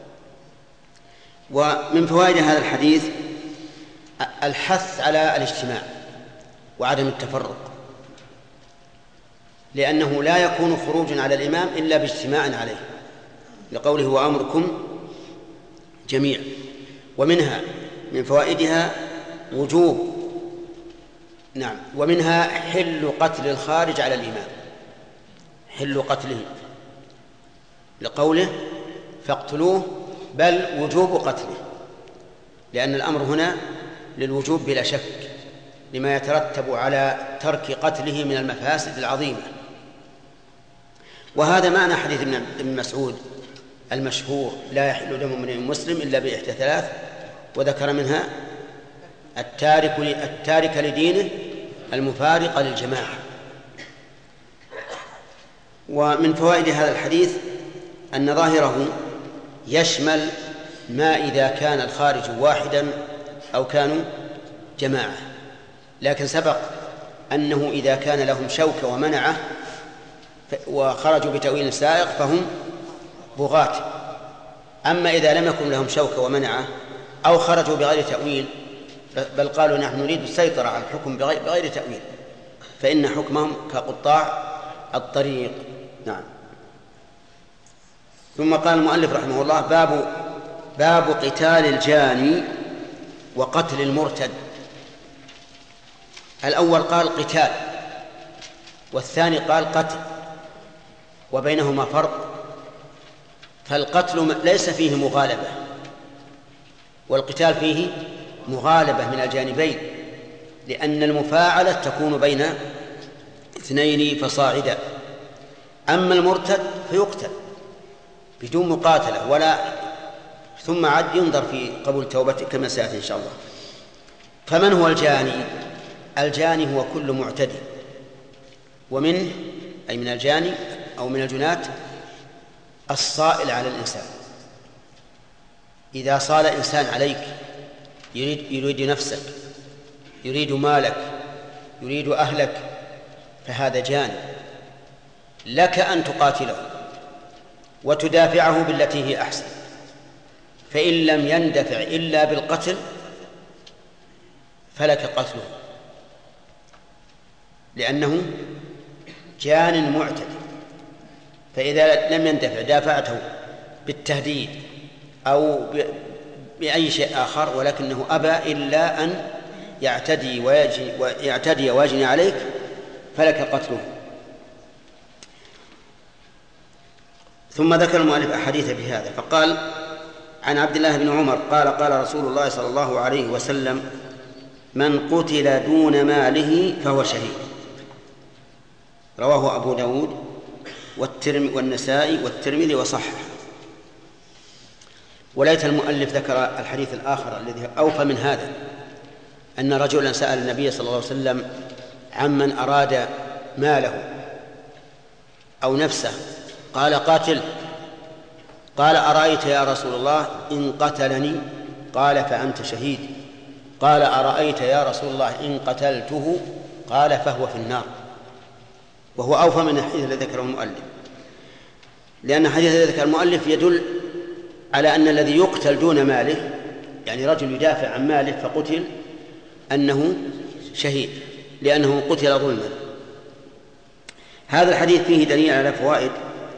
[SPEAKER 2] ومن فوائد هذا الحديث الحث على الاجتماع وعدم التفرق، لأنه لا يكون خروج على الإمام إلا باجتماع عليه، لقوله وأمركم جميع. ومنها من فوائدها وجوب نعم ومنها حل قتل الخارج على الإمام، حل قتله، لقوله فاقتلوه، بل وجوب قتله، لأن الأمر هنا للوجوب بلا شك لما يترتب على ترك قتله من المفاسد العظيمة. وهذا معنى حديث ابن مسعود المشهور لا يحل دم امرئ مسلم إلا بإحدى ثلاث، وذكر منها التارك التارك لدينه المفارق للجماعة. ومن فوائد هذا الحديث أن ظاهره يشمل ما إذا كان الخارج واحدا أو كانوا جماعة، لكن سبق أنه إذا كان لهم شوكة ومنعة وخرجوا بتأويل سائق فهم بغاة. أما إذا لم يكن لهم شوكة ومنعة أو خرجوا بغير تأويل بل قالوا نحن نريد السيطرة على الحكم بغير تأويل فإن حكمهم كقطاع الطريق. نعم. ثم قال المؤلف رحمه الله باب باب قتال الجاني وقتل المرتد. الأول قال قتال والثاني قال قتل، وبينهما فرق. فالقتل ليس فيه مغالبة والقتال فيه مغالبة من الجانبين، لأن المفاعلة تكون بين اثنين فصاعدا. أما المرتد فيقتل بدون مقاتلة ولا ثم عد ينظر في قبول توبته كما سيأتي إن شاء الله. فمن هو الجاني؟ الجاني هو كل معتدي، ومنه أي من الجاني أو من الجنات الصائل على الإنسان. إذا صال إنسان عليك يريد, يريد نفسك، يريد مالك، يريد أهلك، فهذا جاني، لك أن تقاتله وتدافعه بالتي هي أحسن. فإن لم يندفع إلا بالقتل فلك قتله، لأنه جان معتدي. فإذا لم يندفع دافعته بالتهديد أو بأي شيء آخر ولكنه أبى إلا أن يعتدي ويعتدي ويجني عليك فلك قتله. ثم ذكر المؤلف أحاديث في هذا فقال عن عبد الله بن عمر قال قال رسول الله صلى الله عليه وسلم من قتل دون ماله فهو شهيد. رواه أبو داود والنسائي والترمذي وصححه. وليت المؤلف ذكر الحديث الآخر الذي أوفى من هذا، أن رجلا سأل النبي صلى الله عليه وسلم عمن أراد ماله أو نفسه قال قاتل. قال أرأيت يا رسول الله إن قتلني؟ قال فأنت شهيد. قال أرأيت يا رسول الله إن قتلته؟ قال فهو في النار. وهو أوفى من الحديث الذي ذكره المؤلف، لأن الحديث الذي ذكره المؤلف يدل على أن الذي يقتل دون ماله، يعني رجل يدافع عن ماله فقتل، أنه شهيد لأنه قتل ظلما. هذا الحديث فيه دليل على فوائد.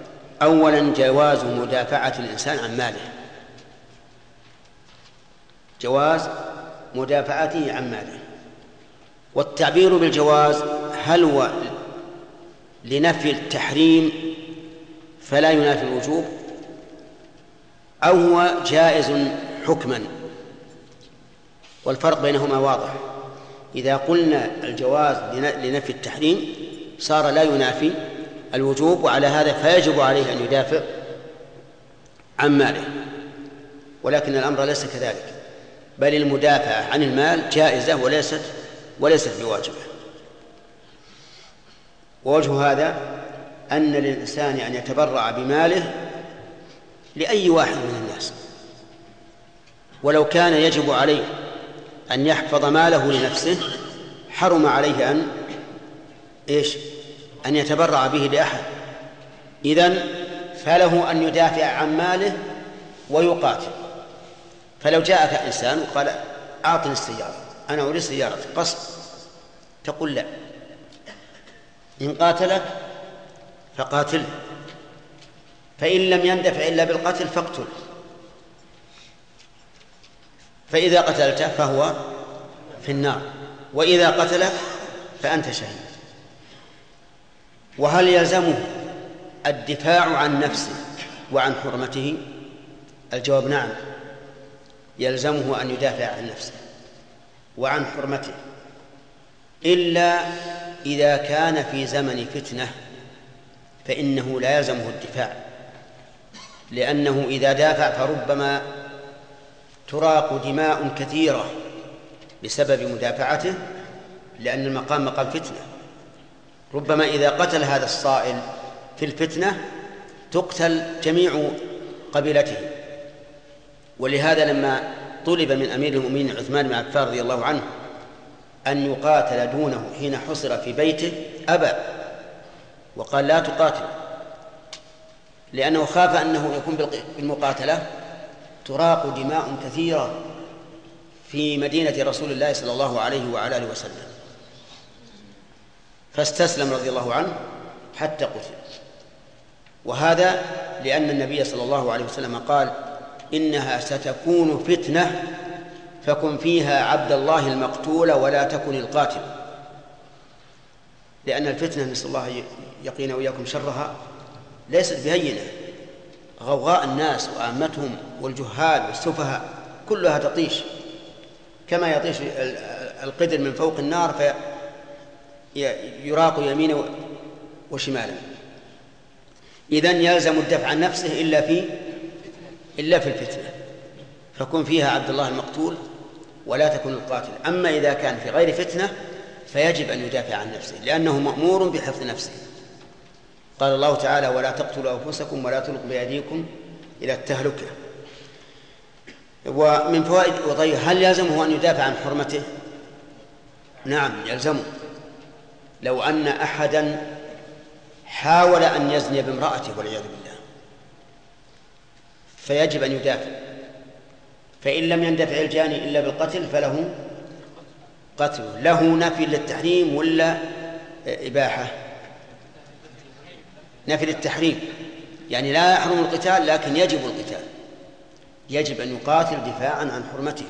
[SPEAKER 2] أولا جواز مدافعة الإنسان عن ماله، جواز مدافعته عن ماله. والتعبير بالجواز هل هو لنفي التحريم فلا ينافي الوجوب، أو هو جائز حكما؟ والفرق بينهما واضح. إذا قلنا الجواز لنفي التحريم صار لا ينافي الوجوب، وعلى هذا فيجب عليه أن يدافع عن ماله. ولكن الأمر ليس كذلك، بل المدافعة عن المال جائزة وليست وليست بواجبة. ووجه هذا أن للإنسان أن يتبرع بماله لأي واحد من الناس، ولو كان يجب عليه أن يحفظ ماله لنفسه حرم عليه أن إيش أن يتبرع به لأحد. إذن فله أن يدافع عن ماله ويقاتل. فلو جاءك إنسان وقال أعطني السيارة، أنا أريد سيارة قصد، تقول لا، إن قاتلك فقاتله، فإن لم يندفع إلا بالقتل فاقتل، فإذا قتلته فهو في النار، وإذا قتلك فأنت شهيد. وهل يلزمه الدفاع عن نفسه وعن حرمته؟ الجواب نعم، يلزمه أن يدافع عن نفسه وعن حرمته، إلا إذا كان في زمن فتنة فإنه لا يلزمه الدفاع، لأنه إذا دافع فربما تراق دماء كثيرة بسبب مدافعته، لأن المقام مقام فتنة. ربما إذا قتل هذا الصائل في الفتنة تقتل جميع قبيلته. ولهذا لما طلب من أمير المؤمنين عثمان بن عفان رضي الله عنه أن يقاتل دونه حين حصر في بيته أبى وقال لا تقاتل، لأنه خاف أنه يكون بالمقاتلة تراق دماء كثيرة في مدينة رسول الله صلى الله عليه وعلى آله وسلم، فاستسلم رضي الله عنه حتى قتل. وهذا لأن النبي صلى الله عليه وسلم قال إنها ستكون فتنة فكن فيها عبد الله المقتول ولا تكن القاتل، لأن الفتنة نسأل الله يقينا وإياكم شرها ليست بهينة. غوغاء الناس وآمتهم والجهال والسفهاء كلها تطيش كما يطيش القدر من فوق النار فيراق يمينا وشمالا. إذن يلزم الدفع عن نفسه إلا في إلا في الفتنة، فكن فيها عبد الله المقتول ولا تكن القاتل. أما إذا كان في غير فتنة فيجب أن يدافع عن نفسه، لأنه مأمور بحفظ نفسه. قال الله تعالى ولا تقتلوا أنفسكم ولا تلقوا بأيديكم إلى التهلكة. ومن فوائد وطيب هل يلزمه أن يدافع عن حرمته؟ نعم يلزمه. لو أن أحدا حاول أن يزني بامرأته والعياذ بالله فيجب أن يدافع، فإن لم يندفع الجاني إلا بالقتل فله قتله. له نفي للتحريم ولا إباحة؟ نفي للتحريم، يعني لا يحرم القتال لكن يجب القتال، يجب أن يقاتل دفاعا عن حرمته.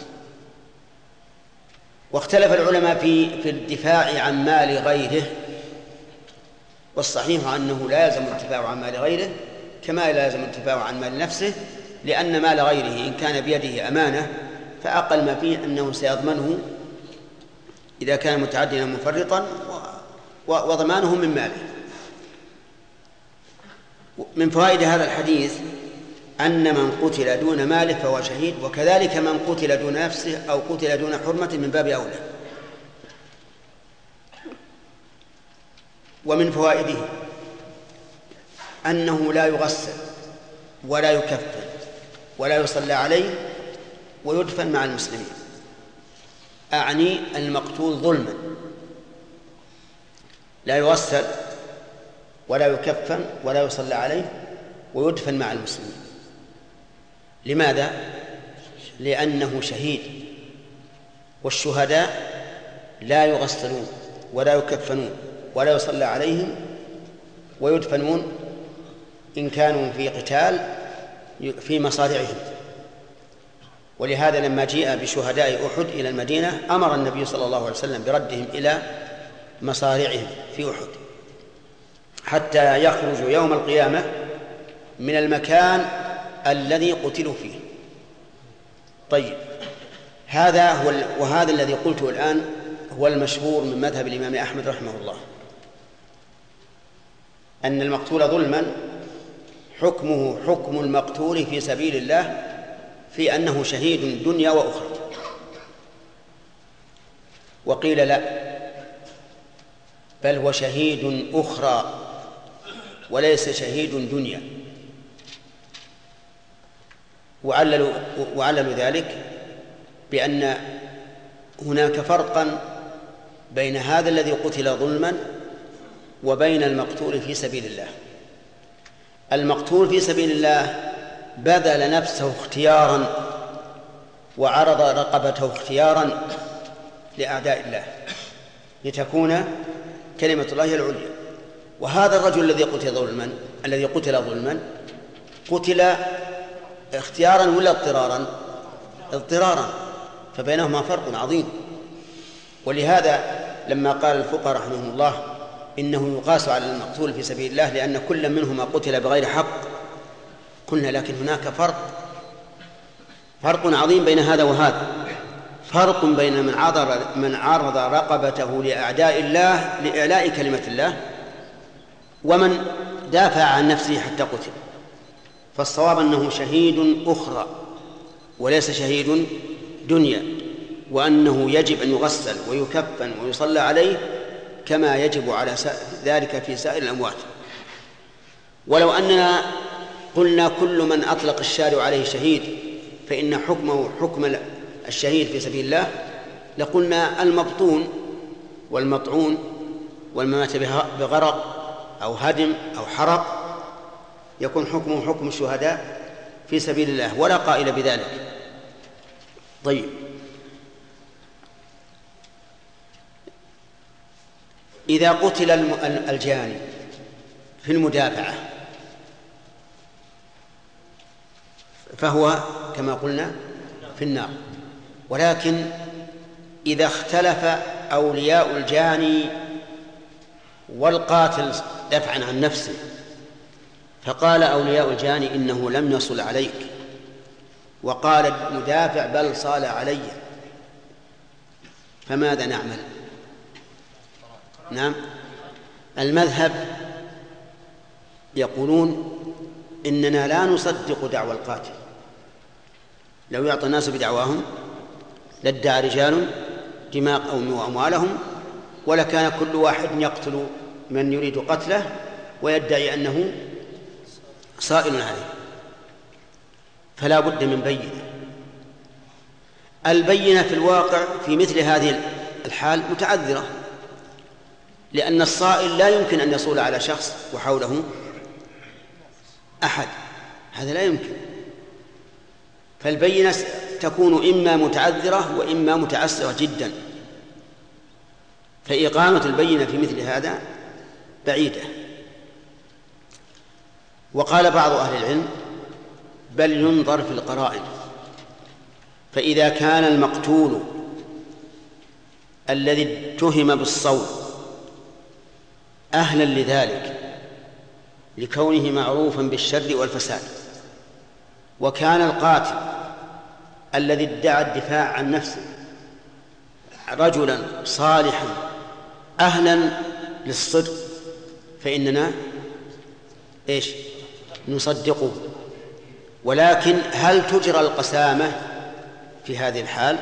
[SPEAKER 2] واختلف العلماء في في الدفاع عن مال غيره، والصحيح أنه لا يلزم الدفاع عن مال غيره كما لا يلزم الدفاع عن مال نفسه، لأن مال غيره إن كان بيده أمانة فأقل ما فيه أنه سيضمنه إذا كان متعديا مفرطا وضمانه من ماله. من فوائد هذا الحديث أن من قتل دون ماله فهو شهيد، وكذلك من قتل دون نفسه أو قتل دون حرمة من باب أولى. ومن فوائده أنه لا يغسل ولا يكفن ولا يصلى عليه ويدفن مع المسلمين، أعني المقتول ظلما، لا يغسل ولا يكفن ولا يصلى عليه ويدفن مع المسلمين. لماذا؟ لأنه شهيد، والشهداء لا يغسلون ولا يكفنون ولا يصلى عليهم ويدفنون إن كانوا في قتال في مصارعهم. ولهذا لما جيء بشهداء أحد إلى المدينة أمر النبي صلى الله عليه وسلم بردهم إلى مصارعهم في أحد حتى يخرجوا يوم القيامة من المكان الذي قتلوا فيه. طيب، هذا هو وهذا الذي قلته الآن هو المشهور من مذهب الإمام أحمد رحمه الله، أن المقتول ظلما حكمه حكم المقتول في سبيل الله في أنه شهيد دنيا وأخرى. وقيل لا، بل هو شهيد أخرى وليس شهيد دنيا. وعللوا, وعللوا ذلك بأن هناك فرقا بين هذا الذي قتل ظلما وبين المقتول في سبيل الله. المقتول في سبيل الله بذل نفسه اختيارا وعرض رقبته اختيارا لأعداء الله لتكون كلمة الله العليا. وهذا الرجل الذي قتل ظلما الذي قتل ظلما قتل اختيارا ولا اضطرارا؟ اضطرارا، فبينهما فرق عظيم. ولهذا لما قال الفقهاء رحمهم الله إنه يقاس على المقتول في سبيل الله لأن كل منهما قتل بغير حق، قلنا لكن هناك فرق فرق عظيم بين هذا وهذا. فرق بين من عرض من عرض رقبته لأعداء الله لإعلاء كلمة الله ومن دافع عن نفسه حتى قتل. فالصواب أنه شهيد أخرى وليس شهيد دنيا، وأنه يجب أن يغسل ويكفن ويصلى عليه كما يجب على ذلك في سائر الأموات. ولو أننا قلنا كل من أطلق الشارع عليه شهيد فإن حكمه حكم الشهيد في سبيل الله لقلنا المبطون والمطعون والممات بغرق أو هدم أو حرق يكون حكمه حكم الشهداء في سبيل الله، ولا قائل بذلك. طيب، إذا قتل الجاني في المدافعة فهو كما قلنا في النار. ولكن إذا اختلف أولياء الجاني والقاتل دفعا عن نفسه فقال أولياء الجاني إنه لم يصل عليك، وقال المدافع بل صال علي، فماذا نعمل؟ نعم، المذهب يقولون إننا لا نصدق دعوى القاتل. لو يعطى الناس بدعواهم لادعى رجال دماءهم وأموالهم ولكان كل واحد يقتل من يريد قتله ويدعي أنه صائل عليه. فلا بد من بينة. البينة في الواقع في مثل هذه الحال متعذرة، لأن الصائل لا يمكن أن يصول على شخص وحوله أحد، هذا لا يمكن. فالبينة تكون إما متعذرة وإما متعسرة جدا، فإقامة البينة في مثل هذا بعيدة. وقال بعض أهل العلم بل ينظر في القرائن، فإذا كان المقتول الذي اتهم بالصوت أهلا لذلك لكونه معروفا بالشر والفساد، وكان القاتل الذي ادعى الدفاع عن نفسه رجلا صالحا أهلا للصدق، فإننا إيش نصدقه. ولكن هل تجرى القسامة في هذه الحال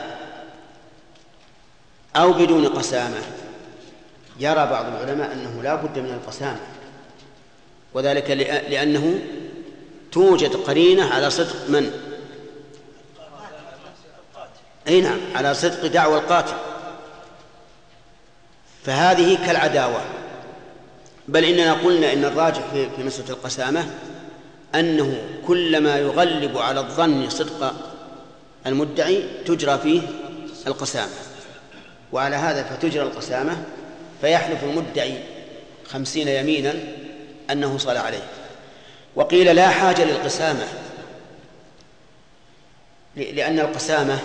[SPEAKER 2] أو بدون قسامة؟ يرى بعض العلماء أنه لا بد من القسامة، وذلك لأنه توجد قرينة على صدق من؟ أي نعم، على صدق دعوى القاتل، فهذه كالعداوة. بل إننا قلنا إن الراجح في مسألة القسامة أنه كلما يغلب على الظن صدق المدعي تجرى فيه القسامة، وعلى هذا فتجرى القسامة، فيحلف المدعي خمسين يمينا أنه صلى عليه. وقيل لا حاجة للقسامة لأن القسامة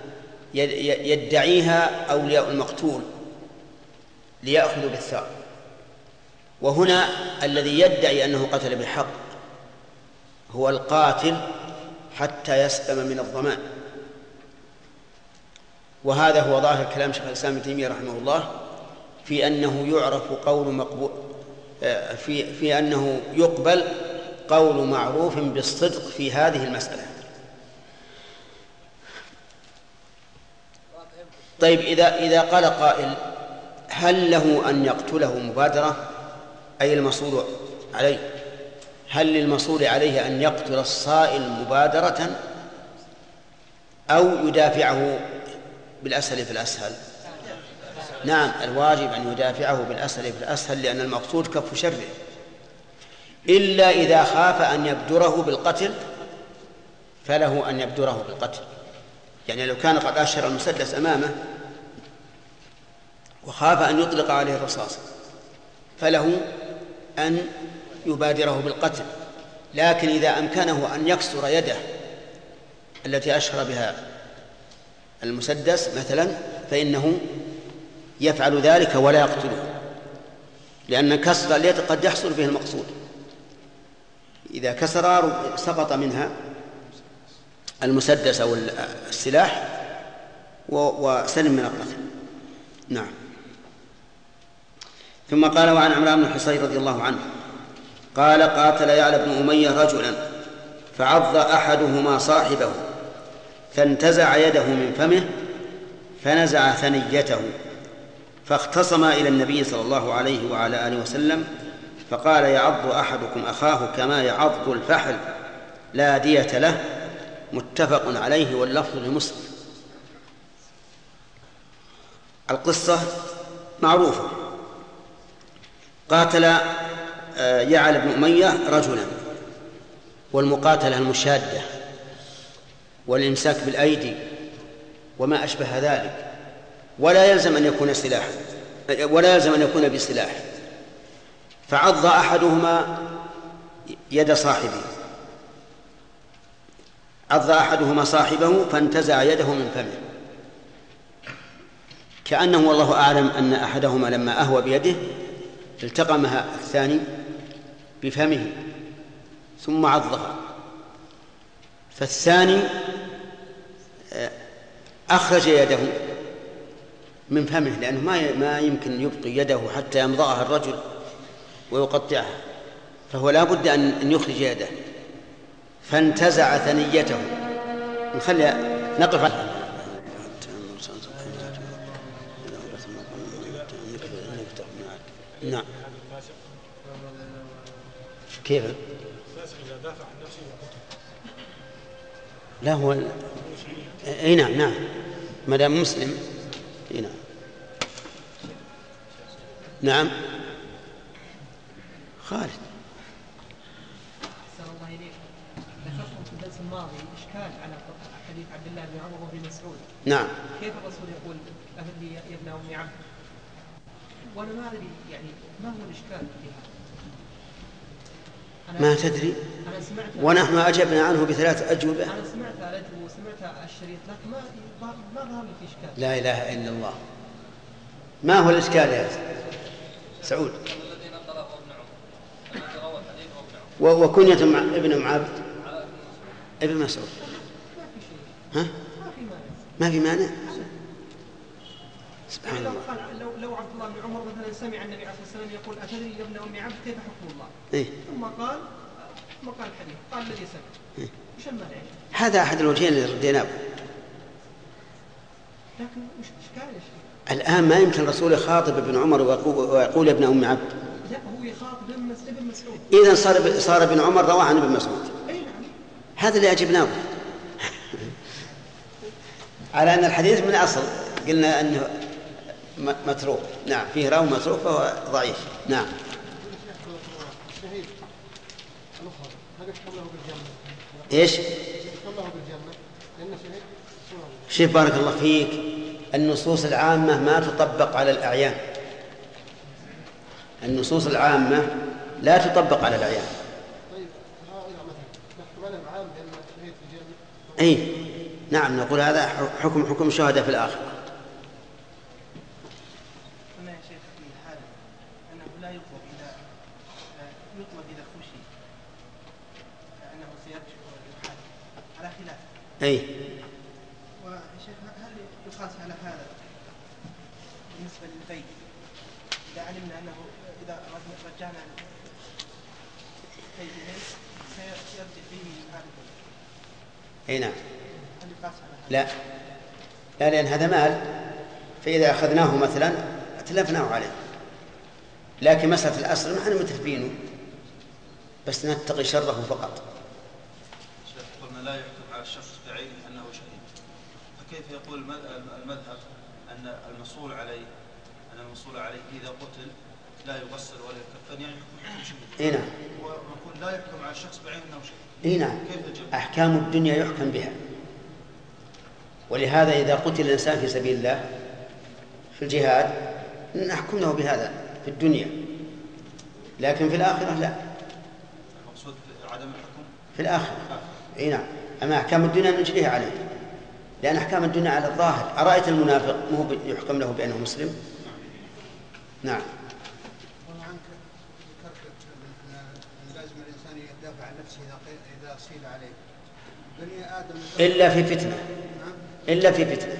[SPEAKER 2] يدعيها أولياء المقتول ليأخذوا بالثار، وهنا الذي يدعي أنه قتل بالحق هو القاتل حتى يسلم من الضمان. وهذا هو ظاهر كلام شيخ الإسلام ابن تيمية رحمه الله في أنه يعرف قول مقبول في في أنه يقبل قول معروف بالصدق في هذه المسألة. طيب إذا إذا قال قائل هل له أن يقتله مبادرة، أي المصول عليه، هل للمصول عليه أن يقتل الصائل مبادرة أو يدافعه بالأسهل في الأسهل؟ نعم، الواجب أن يدافعه بالأسهل في الأسهل، لأن المقصود كف شره، إلا إذا خاف أن يبدره بالقتل فله أن يبدره بالقتل. يعني لو كان قد أشهر المسدس أمامه وخاف أن يطلق عليه الرصاص فله أن يبادره بالقتل، لكن إذا أمكنه أن يكسر يده التي أشهر بها المسدس مثلا فإنه يفعل ذلك ولا يقتله، لأن كسر اليد قد يحصل به المقصود. إذا كسر سقط منها المسدس أو السلاح وسلم من القتل. نعم. ثم قال وعن عمران بن حصين رضي الله عنه قال قاتل يعلى بن أمية رجلا فعض أحدهما صاحبه فانتزع يده من فمه فنزع ثنيته، فاختصما إلى النبي صلى الله عليه وعلى آله وسلم فقال يعض أحدكم أخاه كما يعض الفحل لا دية له، متفق عليه واللفظ لمسلم. القصة معروفة. قاتل يعلى بن أمية رجلا، والمقاتلة المشادة والإمساك بالأيدي وما أشبه ذلك، ولا يلزم أن يكون سلاحا ولا يلزم أن يكون بسلاح. فعض أحدهما يد صاحبه عض أحدهما صاحبه فانتزع يده من فمه، كأنه والله أعلم أن أحدهما لما أهوى بيده التقمها الثاني بفمه ثم عضها، فالثاني أخرج يده من فمه لأنه ما ما يمكن يبقي يده حتى يمضغها الرجل ويقطعها، فهو لا بد أن يخرج يده، فانتزع ثنيته. نخلي نقف على نعم. كيف؟ لا هو اي نعم نعم ما دام مسلم. اي نعم نعم خالد.
[SPEAKER 5] أحسن الله إليك. ذكرتم في الدرس الماضي إشكال على حديث عبد الله بن عمر وابن مسعود.
[SPEAKER 2] نعم.
[SPEAKER 5] كيف الرسول يقول أهل يا ابن أم عبد؟ وأنا ما أدري يعني ما هو الإشكال فيها.
[SPEAKER 2] ما تدري؟
[SPEAKER 5] أنا سمعت
[SPEAKER 2] ونحن أجبنا عنه بثلاث أجوبة.
[SPEAKER 5] أنا سمعت آلته وسمعت الشريط لكن ما ما ظهر لي في إشكال.
[SPEAKER 2] لا إله إلا الله. ما هو الإشكال يا سعود؟ وكنية ابن أم عبد ابن مسعود. ها؟ ما في مانع. سبحان الله.
[SPEAKER 5] لو لو عبد الله بن عمر مثلا سمع النبي عليه الصلاة والسلام يقول أتدري يا ابن أم عبد كيف حكم الله؟
[SPEAKER 2] إيه؟
[SPEAKER 5] ثم قال ثم قال الحديث قال الذي سمع.
[SPEAKER 2] إيه؟
[SPEAKER 5] وش المانع؟
[SPEAKER 2] هذا أحد الوجهين اللي رديناه.
[SPEAKER 5] لكن وش إشكال يا شيخ؟
[SPEAKER 2] الآن ما يمكن الرسول يخاطب ابن عمر ويقول يا ابن أم عبد.
[SPEAKER 5] لا هو يخاطب ابن مسعود.
[SPEAKER 2] إذا صار صار ابن عمر رواه عن ابن مسعود.
[SPEAKER 5] أي نعم.
[SPEAKER 2] هذا اللي أجبناه. على أن الحديث من أصل قلنا أنه متروك. نعم فيه راوي متروك فهو ضعيف. نعم.
[SPEAKER 4] الشهيد الأخرى هل يحكم له بالجنة؟
[SPEAKER 2] إيش؟
[SPEAKER 4] يحكم له بالجنة لأن شهيد.
[SPEAKER 2] شوف بارك الله فيك، النصوص العامة ما تطبق على الأعيان. النصوص العامة لا تطبق على الأعيان.
[SPEAKER 4] طيب هؤلاء مثلا نحكم لهم عام بأن الشهيد في الجنة؟
[SPEAKER 2] أي نعم نقول هذا حكم حكم الشهداء في الآخرة.
[SPEAKER 3] هنا يا شيخ في حال أنه لا يطلب إذا يطلب إذا خشي أنه سيرجع ويحاسب على خلاف.
[SPEAKER 2] أي.
[SPEAKER 3] وشيخ هل يقاس على هذا بالنسبة للبيت إذا علمنا أنه إذا رجعنا بيته سيرجع فيه هذا البيت؟
[SPEAKER 2] أي نعم.
[SPEAKER 3] هل يقاس على هذا؟
[SPEAKER 2] لا لا لأن هذا مال، فإذا أخذناه مثلا أتلفناه عليه، لكن مسألة الأصل نحن متفقينه بس نتقي شره فقط.
[SPEAKER 19] شيخ قلنا لا يحكم على الشخص بعينه أنه شهيد، فكيف يقول المذهب أن المصول عليه أن المصول عليه إذا قتل لا يغسل ولا يكفن، يعني يحكم شهيد؟
[SPEAKER 2] إيه نعم.
[SPEAKER 19] ونقول لا يحكم على الشخص بعينه أنه شهيد.
[SPEAKER 2] إيه نعم. أحكام الدنيا يحكم بها، ولهذا إذا قتل الإنسان في سبيل الله في الجهاد نحكم له بهذا في الدنيا، لكن في الآخرة لا.
[SPEAKER 19] المقصود عدم الحكم
[SPEAKER 2] في الآخرة. إيه نعم. أما أحكام الدنيا نجريها عليه، لأن أحكام الدنيا على الظاهر. أرأيت المنافق مو يحكم له بأنه مسلم؟ نعم.
[SPEAKER 13] لازم الإنسان يدافع عن نفسه إذا صيل عليه. بني آدم
[SPEAKER 2] إلا في فتنة. إلا في فتنة.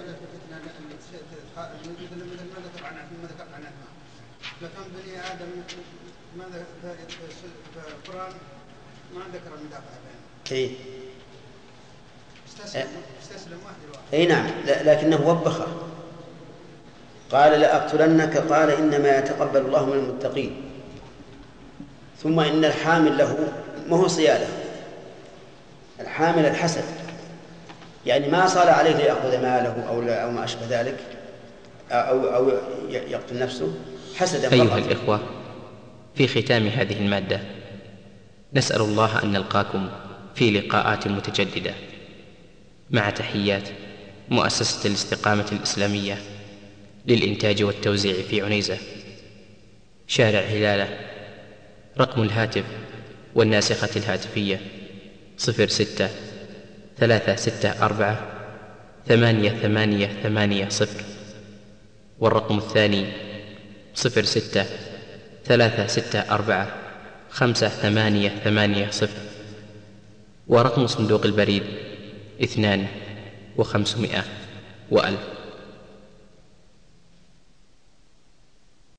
[SPEAKER 13] لكن بني آدم ماذا في القرآن ما ذكر المدافع بينهم.
[SPEAKER 2] إيه.
[SPEAKER 13] استسلم استسلم واحد الواحد.
[SPEAKER 2] إيه نعم، لكنه وبخه قال لأقتلنك، قال إنما يتقبل الله من المتقين. ثم إن الحامل له ما هو صياده، الحامل الحسد، يعني ما صار عليه ليأخذ ماله أو, أو ما أشبه ذلك أو, أو يقتل نفسه حسدا.
[SPEAKER 1] أيها الإخوة، في ختام هذه المادة نسأل الله أن نلقاكم في لقاءات متجددة، مع تحيات مؤسسة الاستقامة الإسلامية للإنتاج والتوزيع في عنيزة، شارع هلالة. رقم الهاتف والناسخة الهاتفية صفر ستة ثلاثة ستة أربعة ثمانية ثمانية ثمانية صفر، والرقم الثاني صفر ستة ثلاثة ستة أربعة خمسة ثمانية ثمانية صفر، ورقم صندوق البريد اثنان وخمسمائة وألف.